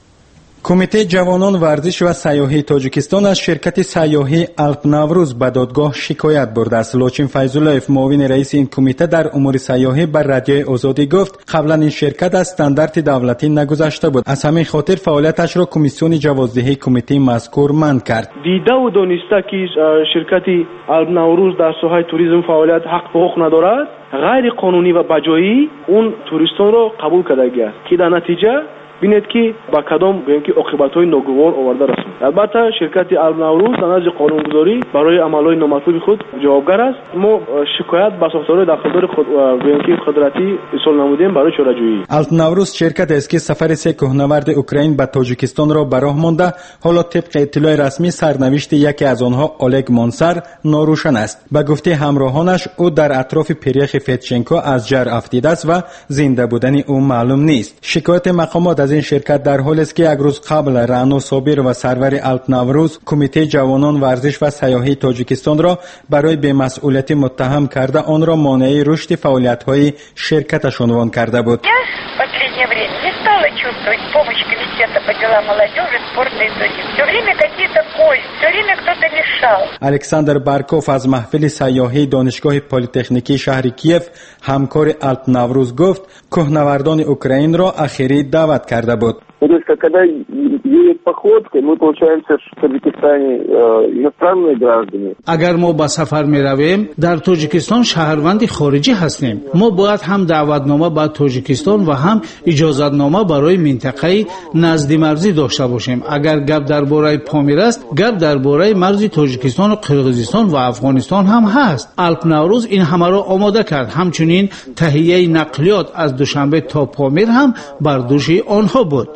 کمیته جوانان ورزش و سیاحی تاجیکستان از شرکت سیاحی الپ نوروز به دادگاه شکایت برده است. لوچین فیض‌الله‌اف معاون رئیس این کمیته در امور سیاحی بر رادیوی آزادی گفت قبلا این شرکت از استاندارد دولتی نگذشته بود. از همین خاطر فعالیتش را کمیسیون جوازدهی کمیته مذکور منع کرد. دیده و دانسته که شرکت الپ نوروز در ساحه توریسم فعالیت حق حقوق ندارد، غیر قانونی و بجایی اون توریستان را قبول کرده است که در نتیجه بینید که با کدام گویم که عاقبت‌های ناگوار آورده رسید. البته شرکت الپ نوروز در نزد قانونگذاری برای عملهای نامطلوب خود جوابگر است. ما شکایت به ساختار داخلدار خود گویم که قدرتی اصول نمودیم برای چاره‌جویی. الپ نوروز شرکت است که سفر سه کوهنورد اوکراین به تاجیکستان را به راه مانده. حالا طبق اطلاع رسمی سرنوشت یکی از آنها اولگ مانسر ناروشن است. به گفته همراهانش او در اطراف پریخ فتچنکو از جر افتیده است و زنده بودن او معلوم نیست. شکایت مقامات از این شرکت در حالی است که یک روز قبل رانو صابر و سرور الپ نوروز کمیته جوانان ورزش و سیاحی تاجیکستان را برای بی‌مسئولیتی متهم کرده آن را مانع رشد فعالیت‌های شرکتش عنوان کرده بود. последнее время не стала чувствовать помощь комитета по делам молодежи, спорта и туризма. Все время какие-то кости, все время кто-то мешал. الکساندر بارکوف از محفل سیاحی دانشگاه پلی‌تکنیکی شهر کیف همکار الپ نوروز گفت کوهنوردان اوکراین را اخیری دعوت کرده بود. То есть, когда едет походка, мы получаемся в Таджикистане иностранные граждане. اگر ما با سفر می رویم در تاجیکستان شهروند خارجی هستیم. ما باید هم دعوتنامه به تاجیکستان و هم اجازتنامه برای منطقه نزد مرزی داشته باشیم. اگر گپ درباره پامیر است، گپ درباره مرز تاجیکستان و قرقیزستان و افغانستان هم هست. الپ نوروز این همه را آماده کرد. همچنین تهیه نقلیات از دوشنبه تا پامیر هم بر دوش آنها بود.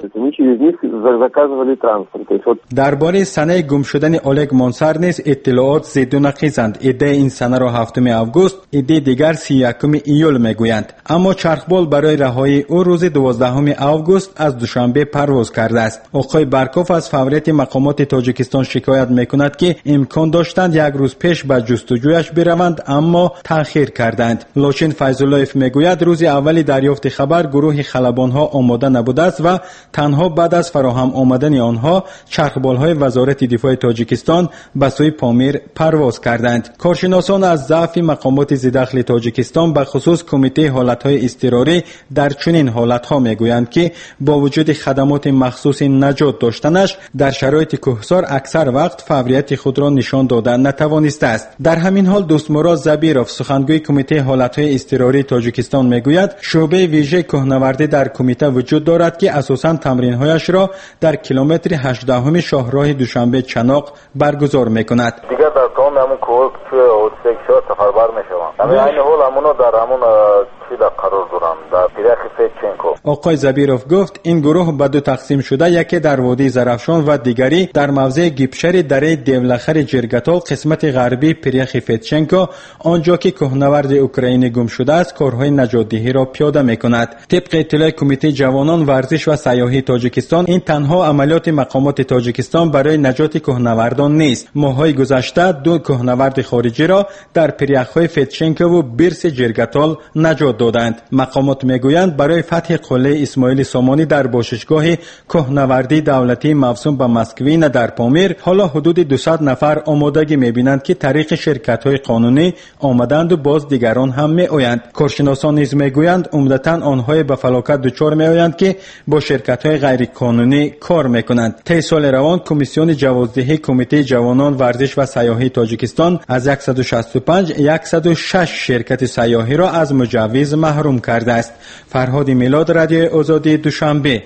درباره سنه گم شدن اولگ مانسر نیز اطلاعات زد و نقیزند. عده این سنه را هفتم آگوست، عده دیگر سی و یکم ایول میگویند. اما چرخبال برای رهایی او روز دوازدهم آگوست از دوشنبه پرواز کرده است. آقای بارکوف از فعالیت مقامات تاجیکستان شکایت میکند که امکان داشتند یک روز پیش به جستجویش بروند اما تأخیر کردند. لوچین فیض‌الله‌اف میگوید روز اولی دریافت خبر گروه خلبانها آماده نبوده است و تنها بعد از فراهم آمدن آنها چرخبال‌های وزارت دفاع تاجیکستان به سوی پامیر پرواز کردند. کارشناسان از ضعف مقامات ذی‌دخل تاجیکستان به خصوص کمیته حالت‌های اضطراری در چنین حالت‌ها میگویند که با وجود خدمات مخصوص نجات داشتنش در شرایط کوهسار اکثر وقت فعالیت خود را نشان دادن نتوانسته است. در همین حال دوستمراد زبیروف سخنگوی کمیته حالت‌های اضطراری تاجیکستان میگوید شعبه ویژه کوهنوردی در کمیته وجود دارد که اساساً تمرین‌هایش را در کیلومتر هجدهم شاهراه دوشنبه چناق برگزار می‌کند. دیگر در تمام همون کوه توی سکشار سفربر می‌شوند. همین این حال همونا در همون چی در قرار دارند در پریخ فتچنکو. آقای زبیروف گفت این گروه به دو تقسیم شده، یکی در وادی زرافشان و دیگری در موضع گیپشر دره دیولخر جرگتال قسمت غربی پریخ فتچنکو، آنجا که کوهنورد اوکراینی گم شده است کارهای نجات‌دهی را پیاده می‌کند. طبق اطلاع کمیته جوانان ورزش و سیاحی تاجیکستان این تنها عملیات مقامات تاجیکستان برای نجات کوهنوردان نیست. ماه‌های گذشته دو کوهنورد خارجی را در پریخ‌های فتچنکو و بیرس جرگتال نجات دادند. مقامات میگویند برای فتح قله اسماعیل سامانی در باشگاه کوهنوردی دولتی موسوم به مسکوین در پامیر حالا حدود دویست نفر آمادگی می‌بینند که طریق شرکت‌های قانونی آمدند و باز دیگران هم می‌آیند. کارشناسان نیز میگویند عمدتاً آنهای به فلاکت دچار می‌آیند که با شرکت‌های غیر قانونی کار می‌کنند. طی سال روان کمیسیون جوازدهی کمیته جوانان ورزش و سیاحی تاجیکستان از صد و شصت و پنج صد و شش شرکت سیاحی را از مجوز محروم کرده است. فرهاد میلاد، رادیو آزادی، دوشنبه.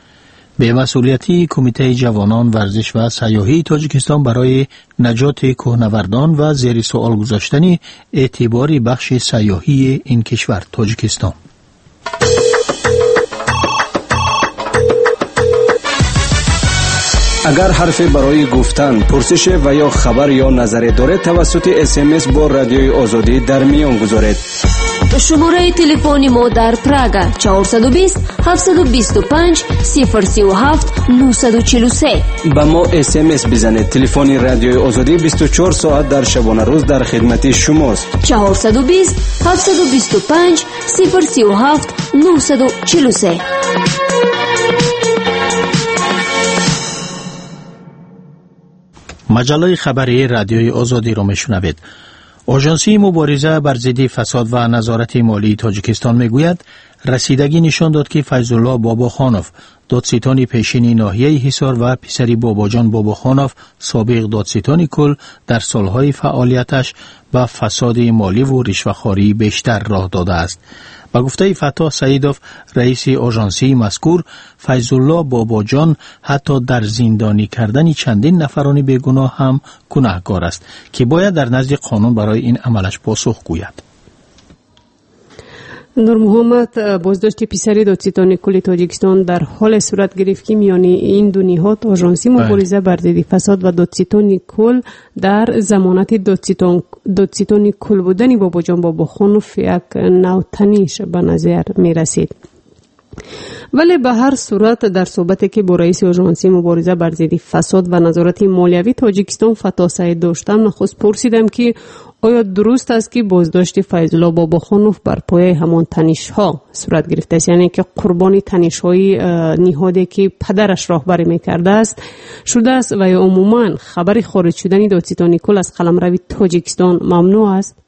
بی‌مسئولیتی کمیته جوانان ورزش و سیاحی تاجیکستان برای نجات کوهنوردان و زیر سوال گذاشتن اعتبار بخش سیاحی این کشور تاجیکستان. اگر حرفی برای گفتن، پرسش و یا خبر یا نظری دارید توسط اس ام اس با رادیوی آزادی در میان گذارید. شماره تلفن ما در پراگ چهارصد و بیست هفتصد و بیست و پنج صفر سی و هفت نهصد و چهل و سه. با ما اس ام اس بزنید. تلفن رادیوی آزادی بیست و چهار ساعت در شبانه روز در خدمت شماست. چهارصد و بیست هفتصد و بیست و پنج صفر سی و هفت نهصد و چهل و سه. مجله خبری رادیوی آزادی را میشنوید. آژانسی مبارزه بر ضد فساد و نظارت مالی تاجیکستان میگوید رسیدگی نشان داد که فیض‌الله باباخانوف، دادستان پیشین ناحیه حصار و پسری باباجان باباخانوف، سابق دادستان کل، در سالهای فعالیتش به فساد مالی و رشوه‌خواری بیشتر راه داده است. با گفته فتاح سعیدوف، رئیس آژانسی مذکور، فیض‌الله باباجان حتی در زندانی کردن چندین نفران بیگناه هم گناهکار است که باید در نزد قانون برای این عملش پاسخ گوید. نور محمد، بازداشت پسری دادستان کل تاجیکستان در حال صورت گرفت که میان این دو نهاد آژانسی مبارزه بر ضد فساد و دادستان کل در ضمانت دادستان دادستان کل بودن باباجان باباخانوف یک نوع تنش به نظر می رسید. ولی به هر صورت در صحبتی که با رئیس آژانسی مبارزه بر ضد فساد و نظارت مالیوی تاجیکستان فتاح سعید داشتم، نخست پرسیدم که آیا درست است که بازداشت فیض‌الله باباخانوف بر پایه همان تنش‌ها صورت گرفته است، یعنی که قربانی تنش‌های نهادی که پدرش راهبری می‌کرده است شده است و یا عموماً خبر خارج شدن دادستان کل از قلمرو تاجیکستان ممنوع است؟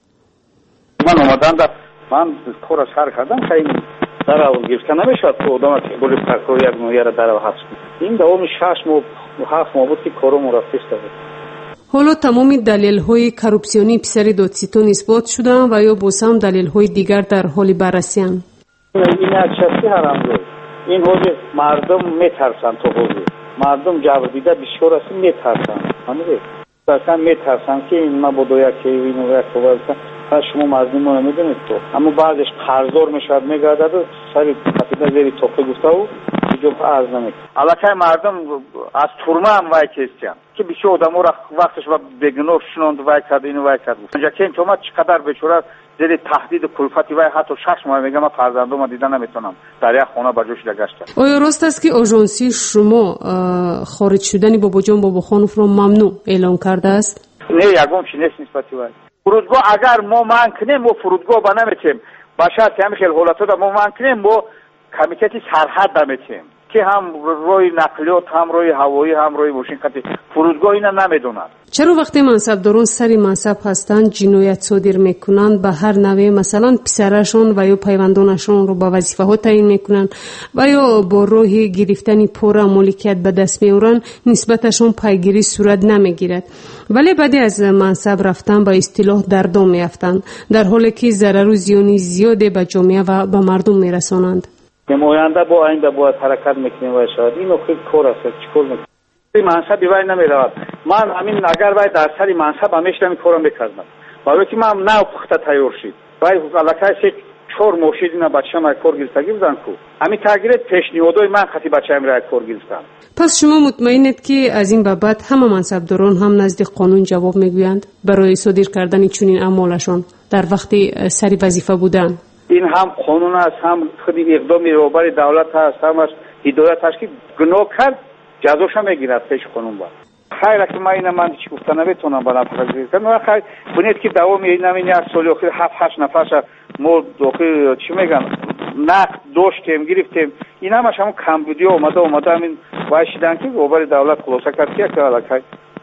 من اومدم در من کارش هر کردم خیلی در اول گرفته نمیشد که آدم که بولی پرکور یک نویه را در حبس این دوام شش ماه و هفت ماه بود که کارم را پیش داد. حالا تمام دلیل‌های کروپسیونی پسری دادستان اثبات شدند و یا باز هم دلیل‌های دیگر در حال بررسی اند؟ این یک شخصی حرامزاده این حوزه مردم میترسند تو حوزه مردم جبر دیده بسیار است میترسند همه اصلا میترسند که این ما با یک که اینو یک خوبه شما مردم رو نمیدونید تو اما بعدش قرضدار میشود میگردد و سری قطعه زیری توقع گفته و جو عرض نمید علاقه مردم از تورمه هم وای کستیم که بیشتر آدم ها را وقتش و بگناه شنوند وای کرد اینو وای کرد اونجا که این تومت چقدر بچورد زیر تهدید کلفتی وای حتی شش ماه میگم من فرزندم دیدن نمیتونم در یک خانه بجوش لگشتم. آیا راست است که آژانسی شما خارج شدن باباجان باباخانوف رو ممنوع اعلام کرده است؟ نه یگم چی نیست نسبتی وای فرودگاه اگر ما من کنیم ما فرودگاه با نمیتیم با شرط همین خیلی حالت دا ما من کنیم ما کمیته سرحد نمیتیم که هم روی نقلیات هم روی هوایی هم روی ماشین خطی فرودگاه اینا نمیدونن. چرا وقتی منصبداران سری منصب هستند جنایت صادر میکنند به هر نوع مثلا پسرشون و یا پیوندانشون رو با وظیفه ها تعیین میکنن و یا با راه گرفتن پور مالکیت به دست میارن نسبتشون پیگیری صورت نمیگیرد ولی بعد از منصب رفتن با اصطلاح در دام میافتند در حالی که ضرر و زیانی زیاده به جامعه و به مردم میرسانند؟ نماینده با آینده باید حرکت میکنیم و شاید اینو خیلی کار است چیکار میکنیم منصب وای نمیرود من همین اگر وای در سری منصب همیشه نمی کارم بکردم برای که من نو پخته تیار شد وای علاقه سه چهار ماشین اینا بچه‌م کار گرفتگی بزن کو همین تغییر پیشنهادای من خطی بچه‌م را کار گرفتم. پس شما مطمئنید که از این بابت همه منصبداران هم نزد قانون جواب میگویند برای صادر کردن چنین اعمالشون در وقتی سری وظیفه بودن؟ این هم قانون است هم خودی اقدامی روبر دولت هست هم از هدایت هست که گناه کرد جزاش هم میگیرد پیش قانون با خیر که ما اینا من چی گفتن نمیتونم برام فکر کنم خیر ببینید که دوام این همین یک سال اخیر هفت هشت نفر ما داخل چی میگن نقد داشتیم گرفتیم این همش هم کمبودی اومده اومده همین وایشیدن که روبر دولت خلاصه کرد که علاقه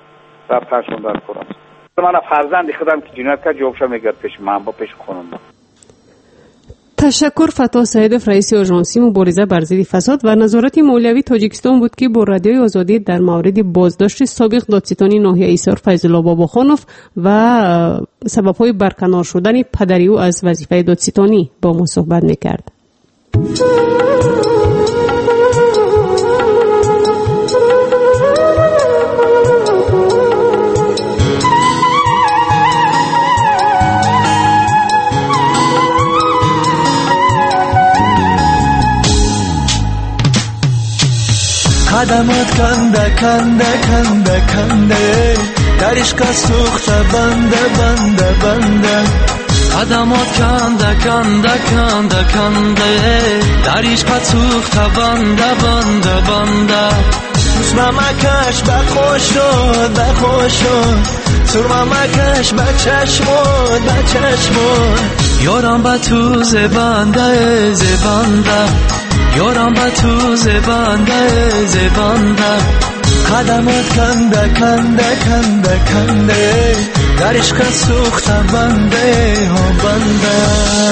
رفتنشون در کارم من فرزند خودم که جنایت کرد جوابش میگرد پیش من با پیش قانون با. تشکر. فتاح سعیدوف رئیس آژانسی مبارزه بر ضد فساد و نظارت مالیوی تاجیکستان بود که با رادیوی آزادی در مورد بازداشت سابق دادستان ناحیه حصار فیض‌الله باباخانوف و سبب‌های برکنار شدن پدری او از وظیفه دادستانی با ما صحبت می‌کرد. قدمت کنده کنده کنده کنده در عشق سوخته بنده بنده بنده قدمات کنده کنده کنده کنده در عشق سوخته بنده بنده بنده سرما مکش به خوش شد به خوش شد سرما مکش به چشمون به چشمون یارم به تو زبنده زبنده یارم به تو زبنده زبنده قدمات کنده کنده کنده کنده در عشق سوخته بنده ها بنده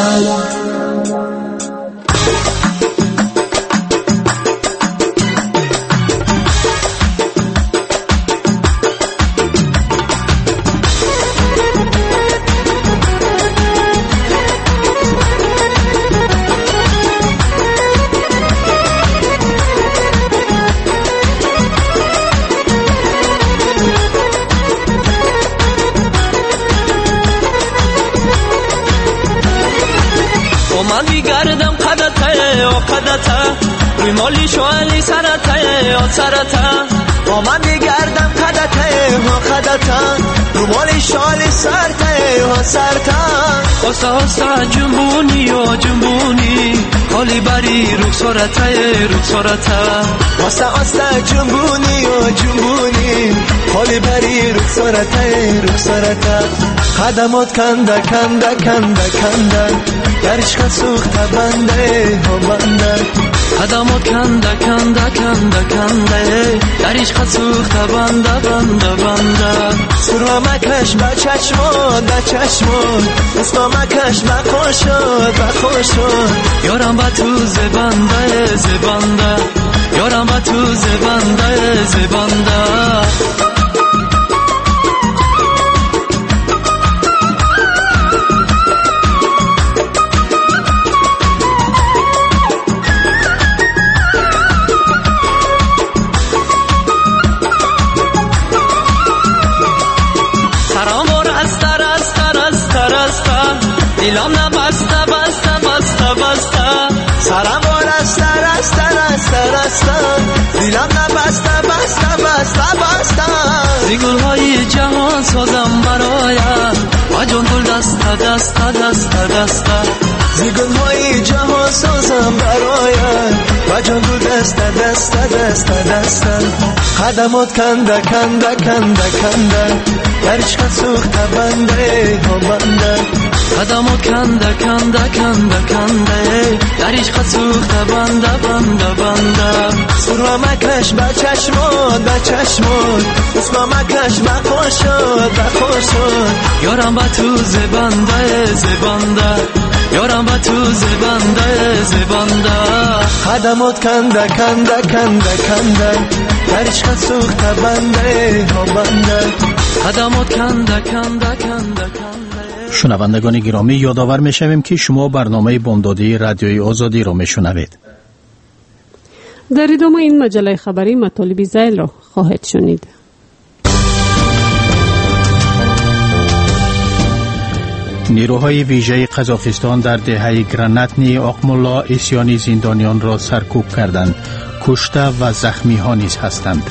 روی مالی شوالی سرطه یا سرطه با من میگردم قدته ها قدته رو مالی شوالی سرطه یا سرطه آسته آسته جنبونی یا جنبونی حالی بری رو سرطه رو سرطه آسته آسته جنبونی یا جنبونی حالی بری رو سرطه رو سرطه قدمات کنده کنده کنده کنده در عشق سوخته بنده ها بنده قدمات کنده کنده کنده کنده در عشق سوخته بنده بنده بنده سرما مکش به چشمون به چشمون اسما مکش به خوشون به خوشون یارم به تو زبنده زبنده یارم به تو زبنده زبنده دیلم نبسته بسته بسته بسته سرم و رسته رسته رسته رسته دیلم نبسته بسته بسته بسته زی گلهای جهان سازم برایم و جان گل دسته دسته دسته دسته زی گلهای جهان سازم برایم و جان گل دسته دسته دسته دسته قدمات کنده کنده کنده کنده در عشق سوخته بنده ها بنده قدمات کنده کنده کنده کنده در عشق سوخته بنده بنده بنده سرما مکش به چشمون به چشمون اسما مکش به خوشون به خوشون یارم به تو زبنده زبنده یارم به تو زبنده زبنده قدمات کنده کنده کنده کنده در عشق سوخته بنده ها بنده قدمات کنده کنده کنده کنده. شنوندگان گرامی، یادآور می‌شویم که شما برنامه بامدادی رادیوی آزادی را میشنوید. در ادامه این مجله خبری مطالب ذیل را خواهید شنید. نیروهای ویژه قزاقستان در دهه گرانتنی آقمولا اسیانی زندانیان را سرکوب کردند. کشته و زخمی ها نیز هستند.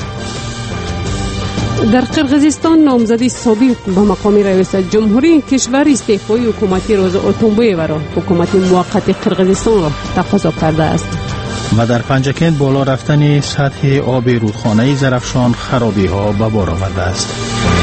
در قرقیزستان نامزدی سابق به مقام رئیس جمهوری کشور استعفای حکومتی روز اتنبویه را حکومت موقت قرقیزستان را تقاضا کرده است. و در پنجکند بالا رفتن سطح آب رودخانه زرفشان خرابی ها به بار آورده است.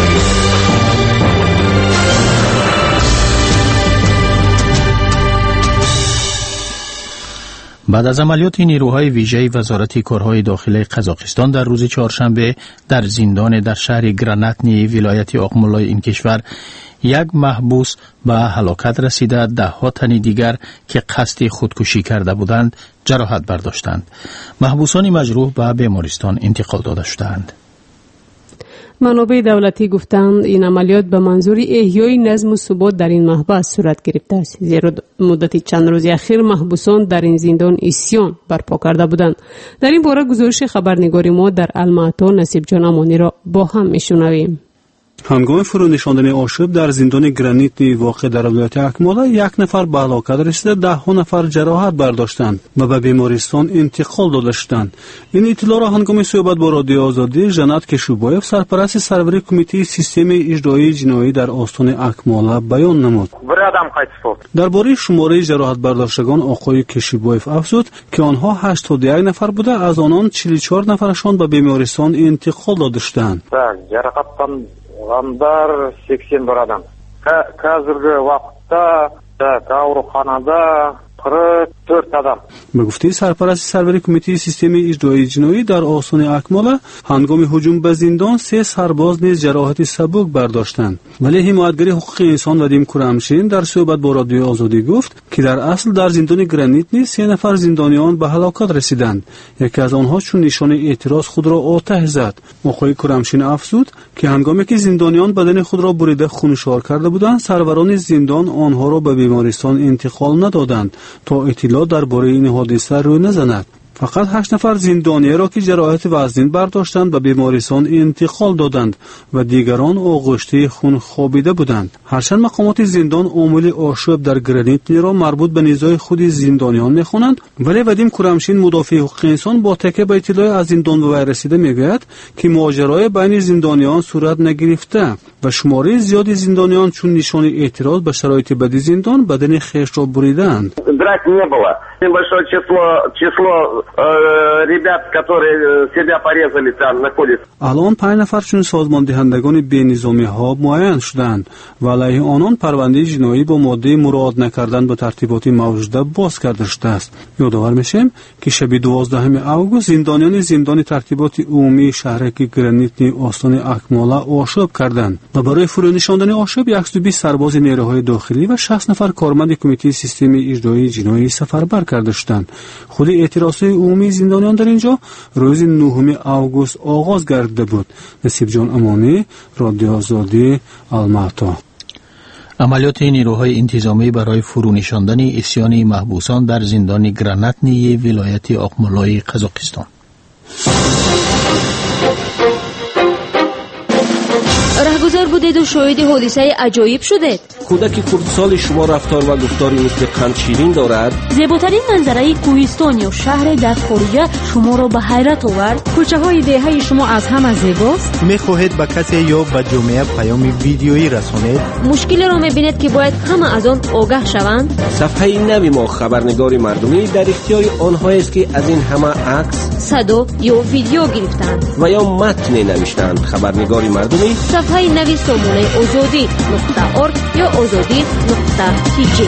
بعد از عملیات نیروهای ویژه وزارت کارهای داخلی قزاقستان در روز چهارشنبه در زندان در شهر گرانتنی ولایت آقمولای این کشور یک محبوس به هلاکت رسیده، ده ها تن دیگر که قصد خودکشی کرده بودند جراحت برداشتند. محبوسان مجروح به بیمارستان انتقال داده شدند. منابع دولتی گفتند این عملیات به منظور احیای نظم و ثبات در این محبس صورت گرفته است، زیرا مدت چند روز اخیر محبوسان در این زندان اسیان برپا کرده بودند. در این باره گزارش خبرنگار ما در الماتا نصیب جان امانی را با هم میشنویم. هنگام فرونشاندن آشوب در زندان گرانیت واقع در ولایت اکمالا یک نفر به هلاکت رسیده، ده ها نفر جراحت برداشتند و به بیمارستان انتقال داده شدند. این اطلاع را هنگام صحبت با رادیو آزادی ژنت کشوبایف، سرپرست سروری کمیته سیستم اجرایی جنایی در آستان اکمالا بیان نمود. درباره شماره جراحت برداشتگان آقای کشوبایف افزود که آنها هشتاد و یک نفر بوده، از آنان چهل و چهار نفرشان به بیمارستان انتقال داده شدند. Адамдар сексен бір адам. Қазіргі уақытта ауруханада қырық төрт адам. به گفته سرپرست سروری کمیته سیستم اجرایی جنایی در آستان اکمالا، هنگام هجوم به زندان سه سرباز نیز جراحت سبک برداشتند. ولی حمایتگر حقوق انسان ودیم کرمشین در صحبت با رادیو آزادی گفت که در اصل در زندان گرانیت نیز سه نفر زندانیان به هلاکت رسیدند. یکی از آنها چون نشانه اعتراض خود را آتش زد. آقای کرمشین افزود که هنگامی که زندانیان بدن خود را بریده خونشوار کرده بودند، سروران زندان آنها را به بیمارستان انتقال ندادند تا اطلاع درباره این حادثه روی نزند. فقط هشت نفر زندانی را که جراحت وزن برداشتند به بیمارستان انتقال دادند و دیگران آغشته خون خوابیده بودند. هرچند مقامات زندان عامل آشوب در گرانیت را مربوط به نزاع خود زندانیان می‌خوانند، ولی ودیم کرمشین مدافع حقوق انسان با تکیه به اطلاع از زندان به وی رسیده میگوید که ماجرای بین زندانیان صورت نگرفته و شماره زیادی زندانیان چون نشانه اعتراض به شرایط بدی زندان بدن خویش را بریدند. Драк не было. Небольшое число число ребят, которые себя порезали там находятся. الان پنج نفر چون سازمان دهندگان بی‌نظامی ها معین شدند و علیه آنان پرونده جنایی با ماده مراعات نکردن به ترتیبات موجوده باز کرده شده است. یادآور میشیم که شب دوازدهم اوگوست زندانیان زندان ترتیبات عمومی شهرک گرانیت آستان اکمالا آشوب کردند و برای فرونشاندن آشوب صد و بیست سرباز نیروهای داخلی و شصت نفر کارمند کمیته سیستم اجرایی جنایی سفربر کرده شدند. خود اعتراضات عمومی زندانیان در اینجا روز نهم اوگوست آغاز گردیده بود. نصیب جان امانی، رادیو آزادی، الماتا. عملیات نیروهای انتظامی برای فرونشاندن اسیان محبوسان در زندان گرانیت ولایت اکمالای قزاقستان. رهگذر بودید و شاهد حادثه عجایب شدید. کودک کردسال شما رفتار و گفتاری مثل قند شیرین دارد. زیباترین منظره کوهستان یا شهر در خارجه شما را به حیرت آورد. کوچه های دهه شما از همه زیباست. میخواهید به کسی یا به جامعه پیام ویدیویی رسانید؟ مشکلی را میبینید که باید همه از آن آگاه شوند. صفحه نوی ما خبرنگار مردمی در اختیار آنها است که از این همه عکس، صدا یا ویدیو گرفتند و یا متن نوشتند. خبرنگار مردمی صفحه نوی سامانه آزادی نقطه ارگ یا آزادی نقطه تی جی.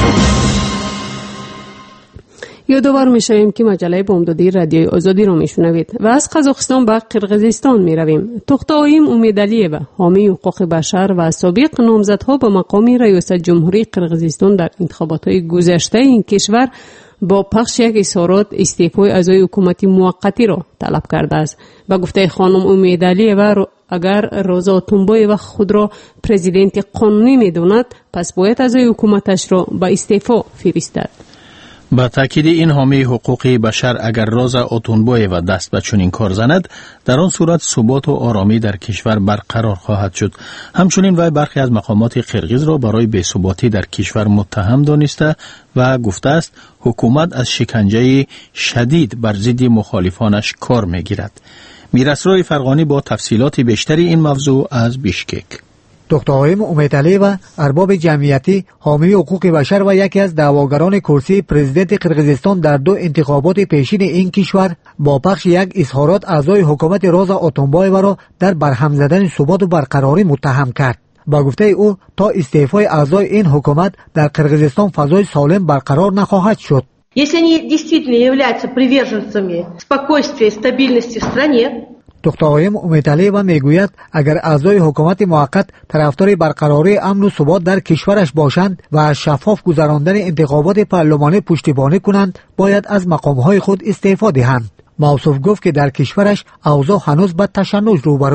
یادآور می‌شویم که مجله بامدادی رادیوی آزادی را میشنوید و از قزاقستان به قرقیزستان میرویم. توختایم امیدعلیه حامی حقوق بشر و سابق نامزدها به مقام ریاست جمهوری قرقیزستان در انتخابات‌های گذشته این کشور با پخش یک اظهارات استعفای اعضای حکومت موقتی را طلب کرده است. به گفته خانم امیدعلیه، اگر روزا تنبویف خود را پرزیدنت قانونی می‌داند، پس باید اعضای حکومتش را به استعفا فرستد. با تاکید این حامی حقوق بشر اگر روزا اتونبویف و دست به چنین کار زند، در آن صورت ثبات و آرامی در کشور برقرار خواهد شد. همچنین وی برخی از مقامات قرقیز را برای بی‌ثباتی در کشور متهم دانسته و گفته است حکومت از شکنجه شدید بر ضد مخالفانش کار می‌گیرد. میرسروی فرغانی با تفصیلات بیشتری این موضوع از بیشکک. دکتر امیدعلی و ارباب جمعیتی حامی حقوق بشر و یکی از دعواگران کرسی پرزیدنت قرقیزستان در دو انتخابات پیشین این کشور با پخش یک اظهارات اعضای حکومت روزا اتونبایف را در برهم زدن ثبات و برقراری متهم کرد. با گفته او تا استعفای اعضای این حکومت در قرقیزستان فضای سالم برقرار نخواهد شد. Если они действительно являются приверженцами спокойствия и стабильности в стране, دکتر امیدعلی و میگوید اگر اعضای حکومت موقت طرفدار برقراری امن و ثبات در کشورش باشند و از شفاف گذراندن انتخابات پارلمانی پشتیبانی کنند، باید از مقامهای خود استعفا دهند. موصوف گفت که در کشورش اوضاع هنوز به تشنج روبروست.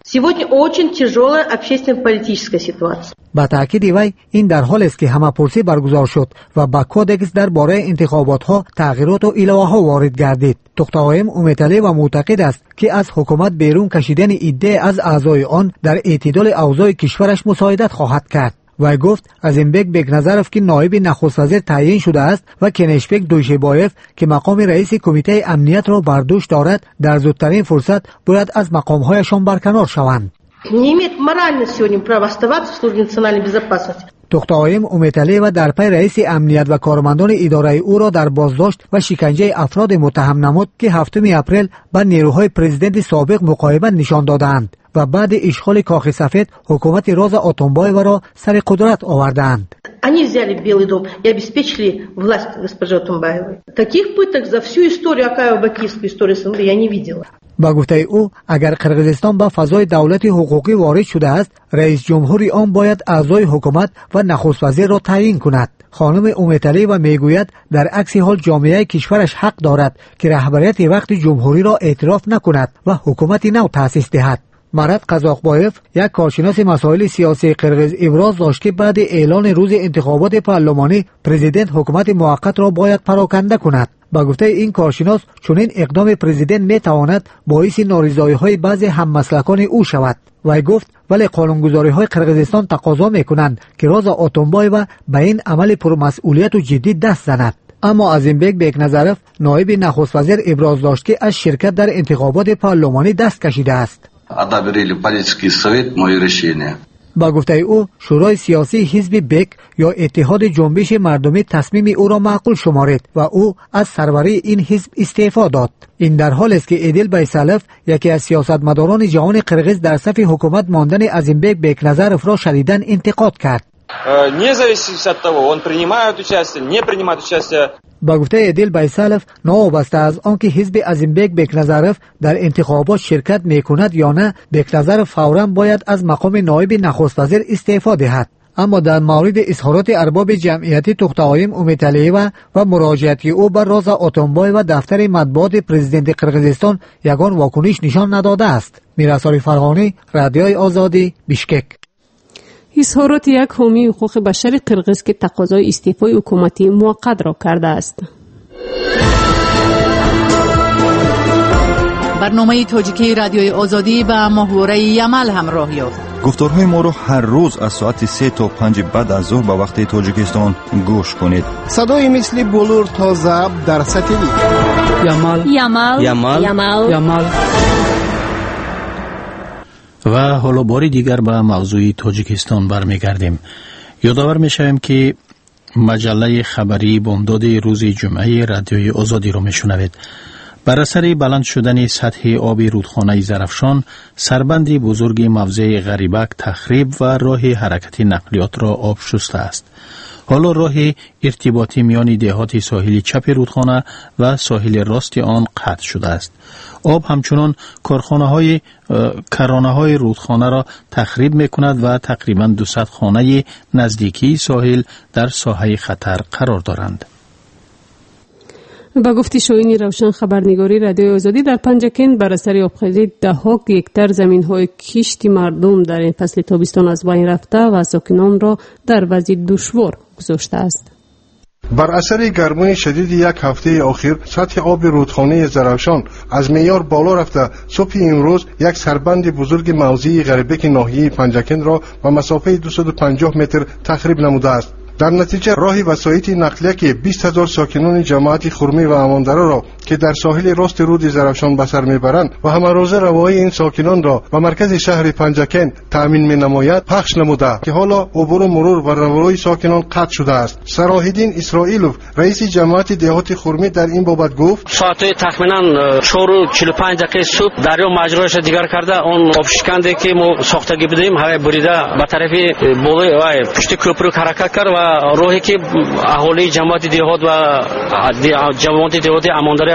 Сегодня очень тяжелая общественно-политическая ситуация. با تأکید وی این در حال است که همه‌پرسی برگزار شد و با کودکس درباره انتخابات‌ها تغییرات و ایله‌ها وارد گردید. توختایم امیدعلی و معتقد است که از حکومت بیرون کشیدن ایده از اعضای آن در اعتدال اوضاع کشورش مساعدت خواهد کرد. وی گفت ازیمبک بکنظرف که نایب نخست وزیر تعیین شده است و کنشبک دویشبایف که مقام رئیس کمیته امنیت را بر دوش دارد در زودترین فرصت باید از مقام‌هایشان برکنار شوند. Не имеет морально сегодня права оставаться в службе национальной безопасности. توختایم امیدعلی و در پی رئیس امنیت و کارمندان اداره او را در بازداشت و شکنجه افراد متهم نمود که هفتم اپریل با نیروهای پرزیدنت سابق مقاومت نشان دادند و بعد اشغال کاخ سفید حکومت Роза Отомбаева را سر قدرت آوردند. Они взяли Белый дом и обеспечили власть госпожи Отомбаевой. Таких пыток за всю историю Акаево-Бакиевской истории СНГ я не видела. با گفته او اگر قرقیزستان به فضای دولت حقوقی وارد شده است رئیس جمهوری آن باید اعضای حکومت و نخست وزیر را تعیین کند. خانم امیدعلی و میگوید در عکس حال جامعه کشورش حق دارد که رهبریت وقت جمهوری را اعتراف نکند و حکومت نو تأسیس دهد. مراد قزاقبایف یک کارشناس مسائل سیاسی قرقیز ابراز داشت که بعد اعلان روز انتخابات پارلمانی پرزیدنت حکومت موقت را باید پراکنده کند. با گفته این کارشناس چنین اقدام پرزیدنت می تواند باعث نارضایی های بعضی هممسلکان او شود. وی گفت ولی قانونگذاری های قرقیزستان تقاضا می کنند که Роза Отомбаева به این عمل پرمسئولیت و جدی دست زند. اما ازیمبک بکنظرف نایب نخست وزیر ابراز داشت که از شرکت در انتخابات پارلمانی دست کشیده است. Одобрили политический совет мое решение. با گفته او شورای سیاسی حزب بک یا اتحاد جنبش مردمی تصمیم او را معقول شمارید و او از سروری این حزب استعفا داد. این در حال است که ادیل بیسالف یکی از سیاستمداران جهان قرقیز در صف حکومت ماندن ازیمبک بکنظرف را شدیداً انتقاد کرد. независимо от того, он принимает участие, не принимает участие. با گفته ادیل بیسالف نوابسته از آنکه حزب ازیمبک بکنظرف در انتخابات شرکت میکند یا نه بکنظرف فوراً باید از مقام نایب نخست وزیر استعفا دهد. اما در مورد اظهارات ارباب جمعیتی توختایم امیدعلی و و مراجعت او به Роза Отомбаева دفتر مطبوعات پرزیدنت قرقیزستان یگان واکنش نشان نداده است. میرسال فرغانی، رادیوی آزادی، بیشکک. اظهارات یک حامی حقوق بشر قرقیز که تقاضای استعفای حکومتی موقت را کرده است. برنامه تاجیکی رادیوی آزادی به محوره یمل همراه یافت. گفتارهای ما را هر روز از ساعت سه تا پنج بعد از ظهر به وقت تاجیکستان گوش کنید. صدای مثل بلور تازه در ساتلیت. یمل یمل یمل یمل یمل. و حالا باری دیگر به موضوع تاجیکستان برمیگردیم. یادآور میشویم که مجله خبری بامداد روز جمعه رادیوی آزادی را میشنوید. بر اثر بلند شدن سطح آب رودخانه زرافشان، سربند بزرگ موضع غریبک تخریب و راه حرکت نقلیات را آب شسته است. حالا راه ارتباطی میان دهات ساحل چپ رودخانه و ساحل راست آن قطع شده است. آب همچنان کارخانه های کرانه های رودخانه را تخریب می کند و تقریباً دویست خانه نزدیکی ساحل در ساحه خطر قرار دارند. با گفتی شاهین روشن خبرنگاری رادیوی آزادی در پنجکن بر اثر آبخیزی ده ها هکتار زمین های کشتی مردم در این فصل تابستان از بین رفته و ساکنان را در وضع دشوار گذاشته است. بر اثر گرمای شدید یک هفته اخیر سطح آب رودخانه زرافشان از معیار بالا رفته. صبح امروز یک سربند بزرگ موضعی غریبک ناحیه پنجکن را به مسافه دویست و پنجاه متر تخریب نموده است. در نتیجه راه وسایط نقلیه که بیست هزار ساکنان جماعت خرمی و اماندره را که در ساحل راست رود زرافشان به سر میبرند و همه روزه روایی این ساکنان را به مرکز شهر پنجکن تامین می نماید پخش نموده که حالا عبور و مرور و روایی ساکنان قطع شده است. صلاح‌الدین اسرائیلوف رئیس جماعت دهات خرمی در این بابت گفت ساعت تقریبا چهار و چهل و پنج دقیقه صبح دریا مجراش دیگر کرده اون آبشکنده که ما ساختگی بودیم هوا بریده به طرف بالای و پشت کوپرو حرکت کرد و راهی که اهالی جماعت دهات و جماعت دهات امانداره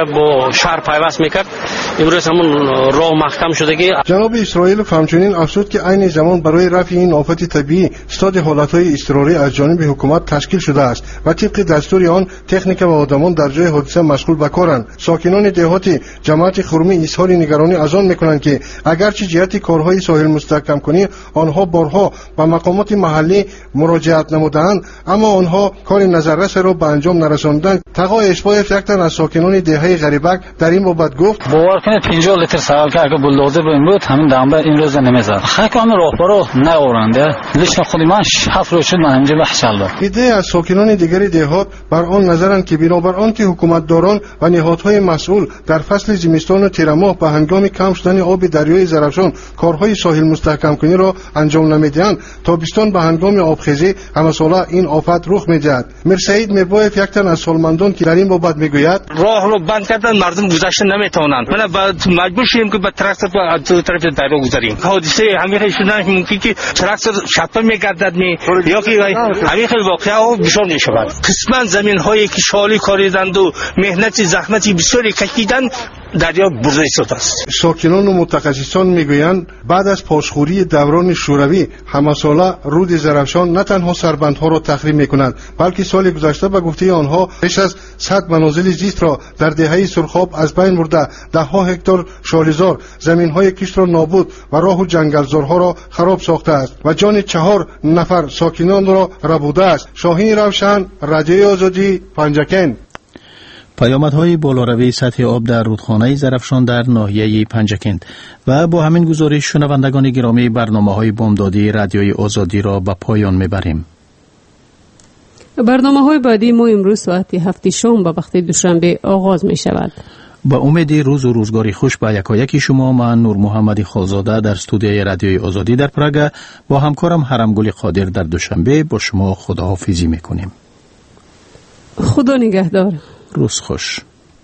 با شهر پیوست میکرد. امروز همون راه محکم شدگی. جناب اسرائیل همچنین افزود که عین زمان برای رفع این آفت طبیعی استاد حالتهای اضطراری از جانب حکومت تشکیل شده است و طبق دستور آن تکنیک و آدمان در جای حادثه مشغول به کارند. ساکنان دهات جماعت خرمی اظهار نگرانی از آن میکنند که اگرچه جهت کارهای ساحل مستحکم کنی آنها بارها به مقامات محلی مراجعت نمودند، اما آنها کار نظررس را به انجام نرساندند. تقا اشباه یک تن از ساکنان دهه غریبک در این بابت گفت: باور کنید پنجاه لیتر سوال که اگه بولدوزر بیم بود همین دنبه این روز نمیزد. خاک آن راهبرو نورنده لیشن خودی من هفت روز شد من همینجا بحثل داد. ایده از ساکنان دیگر دهات بر آن نظرند که بنابر آنکه حکومتداران و نهادهای مسئول در فصل زمستان و تیر ماه به هنگام کم شدن آب دریای زرافشان کارهای ساحل مستحکم کنی را انجام نمیدهند، تابستان به هنگام آبخیزی همه ساله این آفت رخ می‌دهد. مرسعید میربایف یک تن از سالمندان که در این بابت میگوید: راه رو بند کردن، مردم گذشته نمیتونند. من مجبور شدیم که با تراکتور از دو طرف دریا گذاریم. حادثه همین شدن ممکن که تراکتور شطه میگردد می یا که همین خیلی واقعا بسیار میشود. قسما زمین هایی که شالی کاریدند و مهنت زحمتی بسیاری کشیدن دریا برده شده است. ساکنان و متخصصان میگویند بعد از پاسخوری دوران شوروی همه ساله رود زرافشان نه تنها سربندها را تخریب میکنند، بلکه سال گذشته به گفته آنها بیش از صد منازل زیست را در دهه سرخاب از بین برده، ده ها هکتار شالیزار زمین‌های کشت را نابود و راه و جنگلزارها را خراب ساخته است و جان چهار نفر ساکنان را ربوده است. شاهین روشن، رادیوی آزادی، پنجکن. پیامدهای بالاروی سطح آب در رودخانه زرافشان در ناحیه پنجکند و با همین گزارش شنوندگان گرامی برنامه‌های بامدادی رادیوی آزادی را به پایان میبریم. برنامه‌های بعدی ما امروز ساعت هفت شام به وقت دوشنبه آغاز می شود. با امید روز و روزگاری خوش به یکایک شما، من نور محمد خالزاده در استودیوی رادیوی آزادی در پراگ با همکارم حرمگل قادر در دوشنبه با شما خداحافظی میکنیم. خدا نگهدار. روز خوش.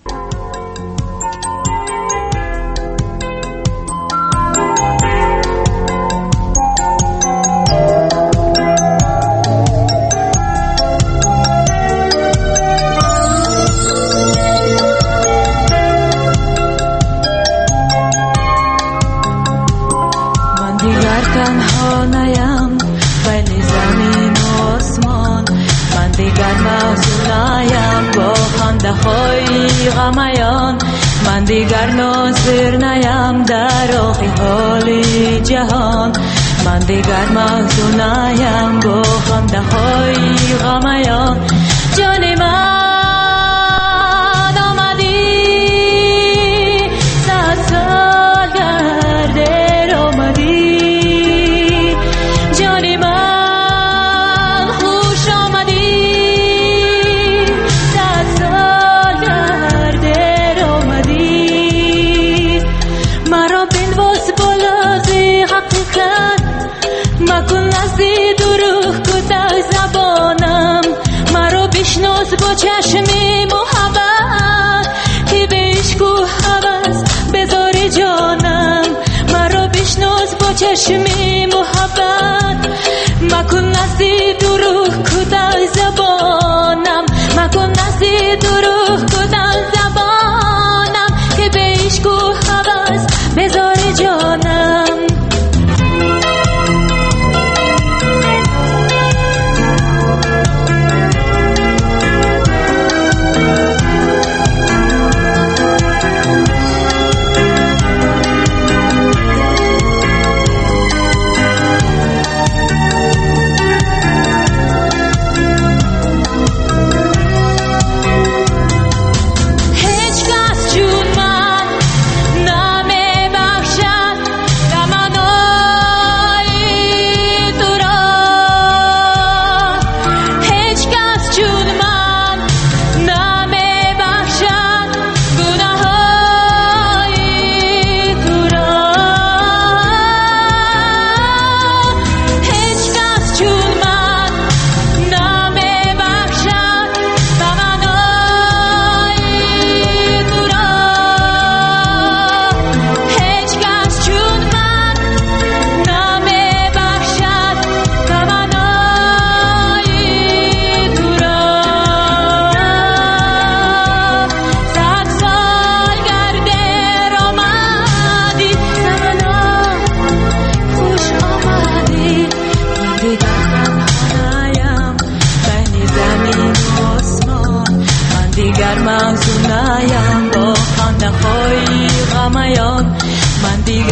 من دیگر ناظر نیم در راه حال جهان، من دیگر محزون نیم با خنده های غمیان. جان من آمدی صد سال گرده آمدی، جان من خوش آمدی صد سال گرده آمدی. مرا بنواز بالازی حقیقت مکن نزدی دروغ کده زبانم، مرا بشناس با چشمی محبت که بشکو حوض بذار جانم، مرا بشناس با چشمی محبت مکن نزدی دروغ کده زبانم، مکن نزدی دروغ کده زبانم که بشکو حوض بذار جانم.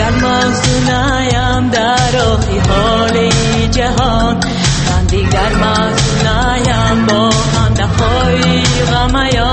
دیگر موزونایم در راهی حال جهان من دیگر موزونایم با هم نخواهی غم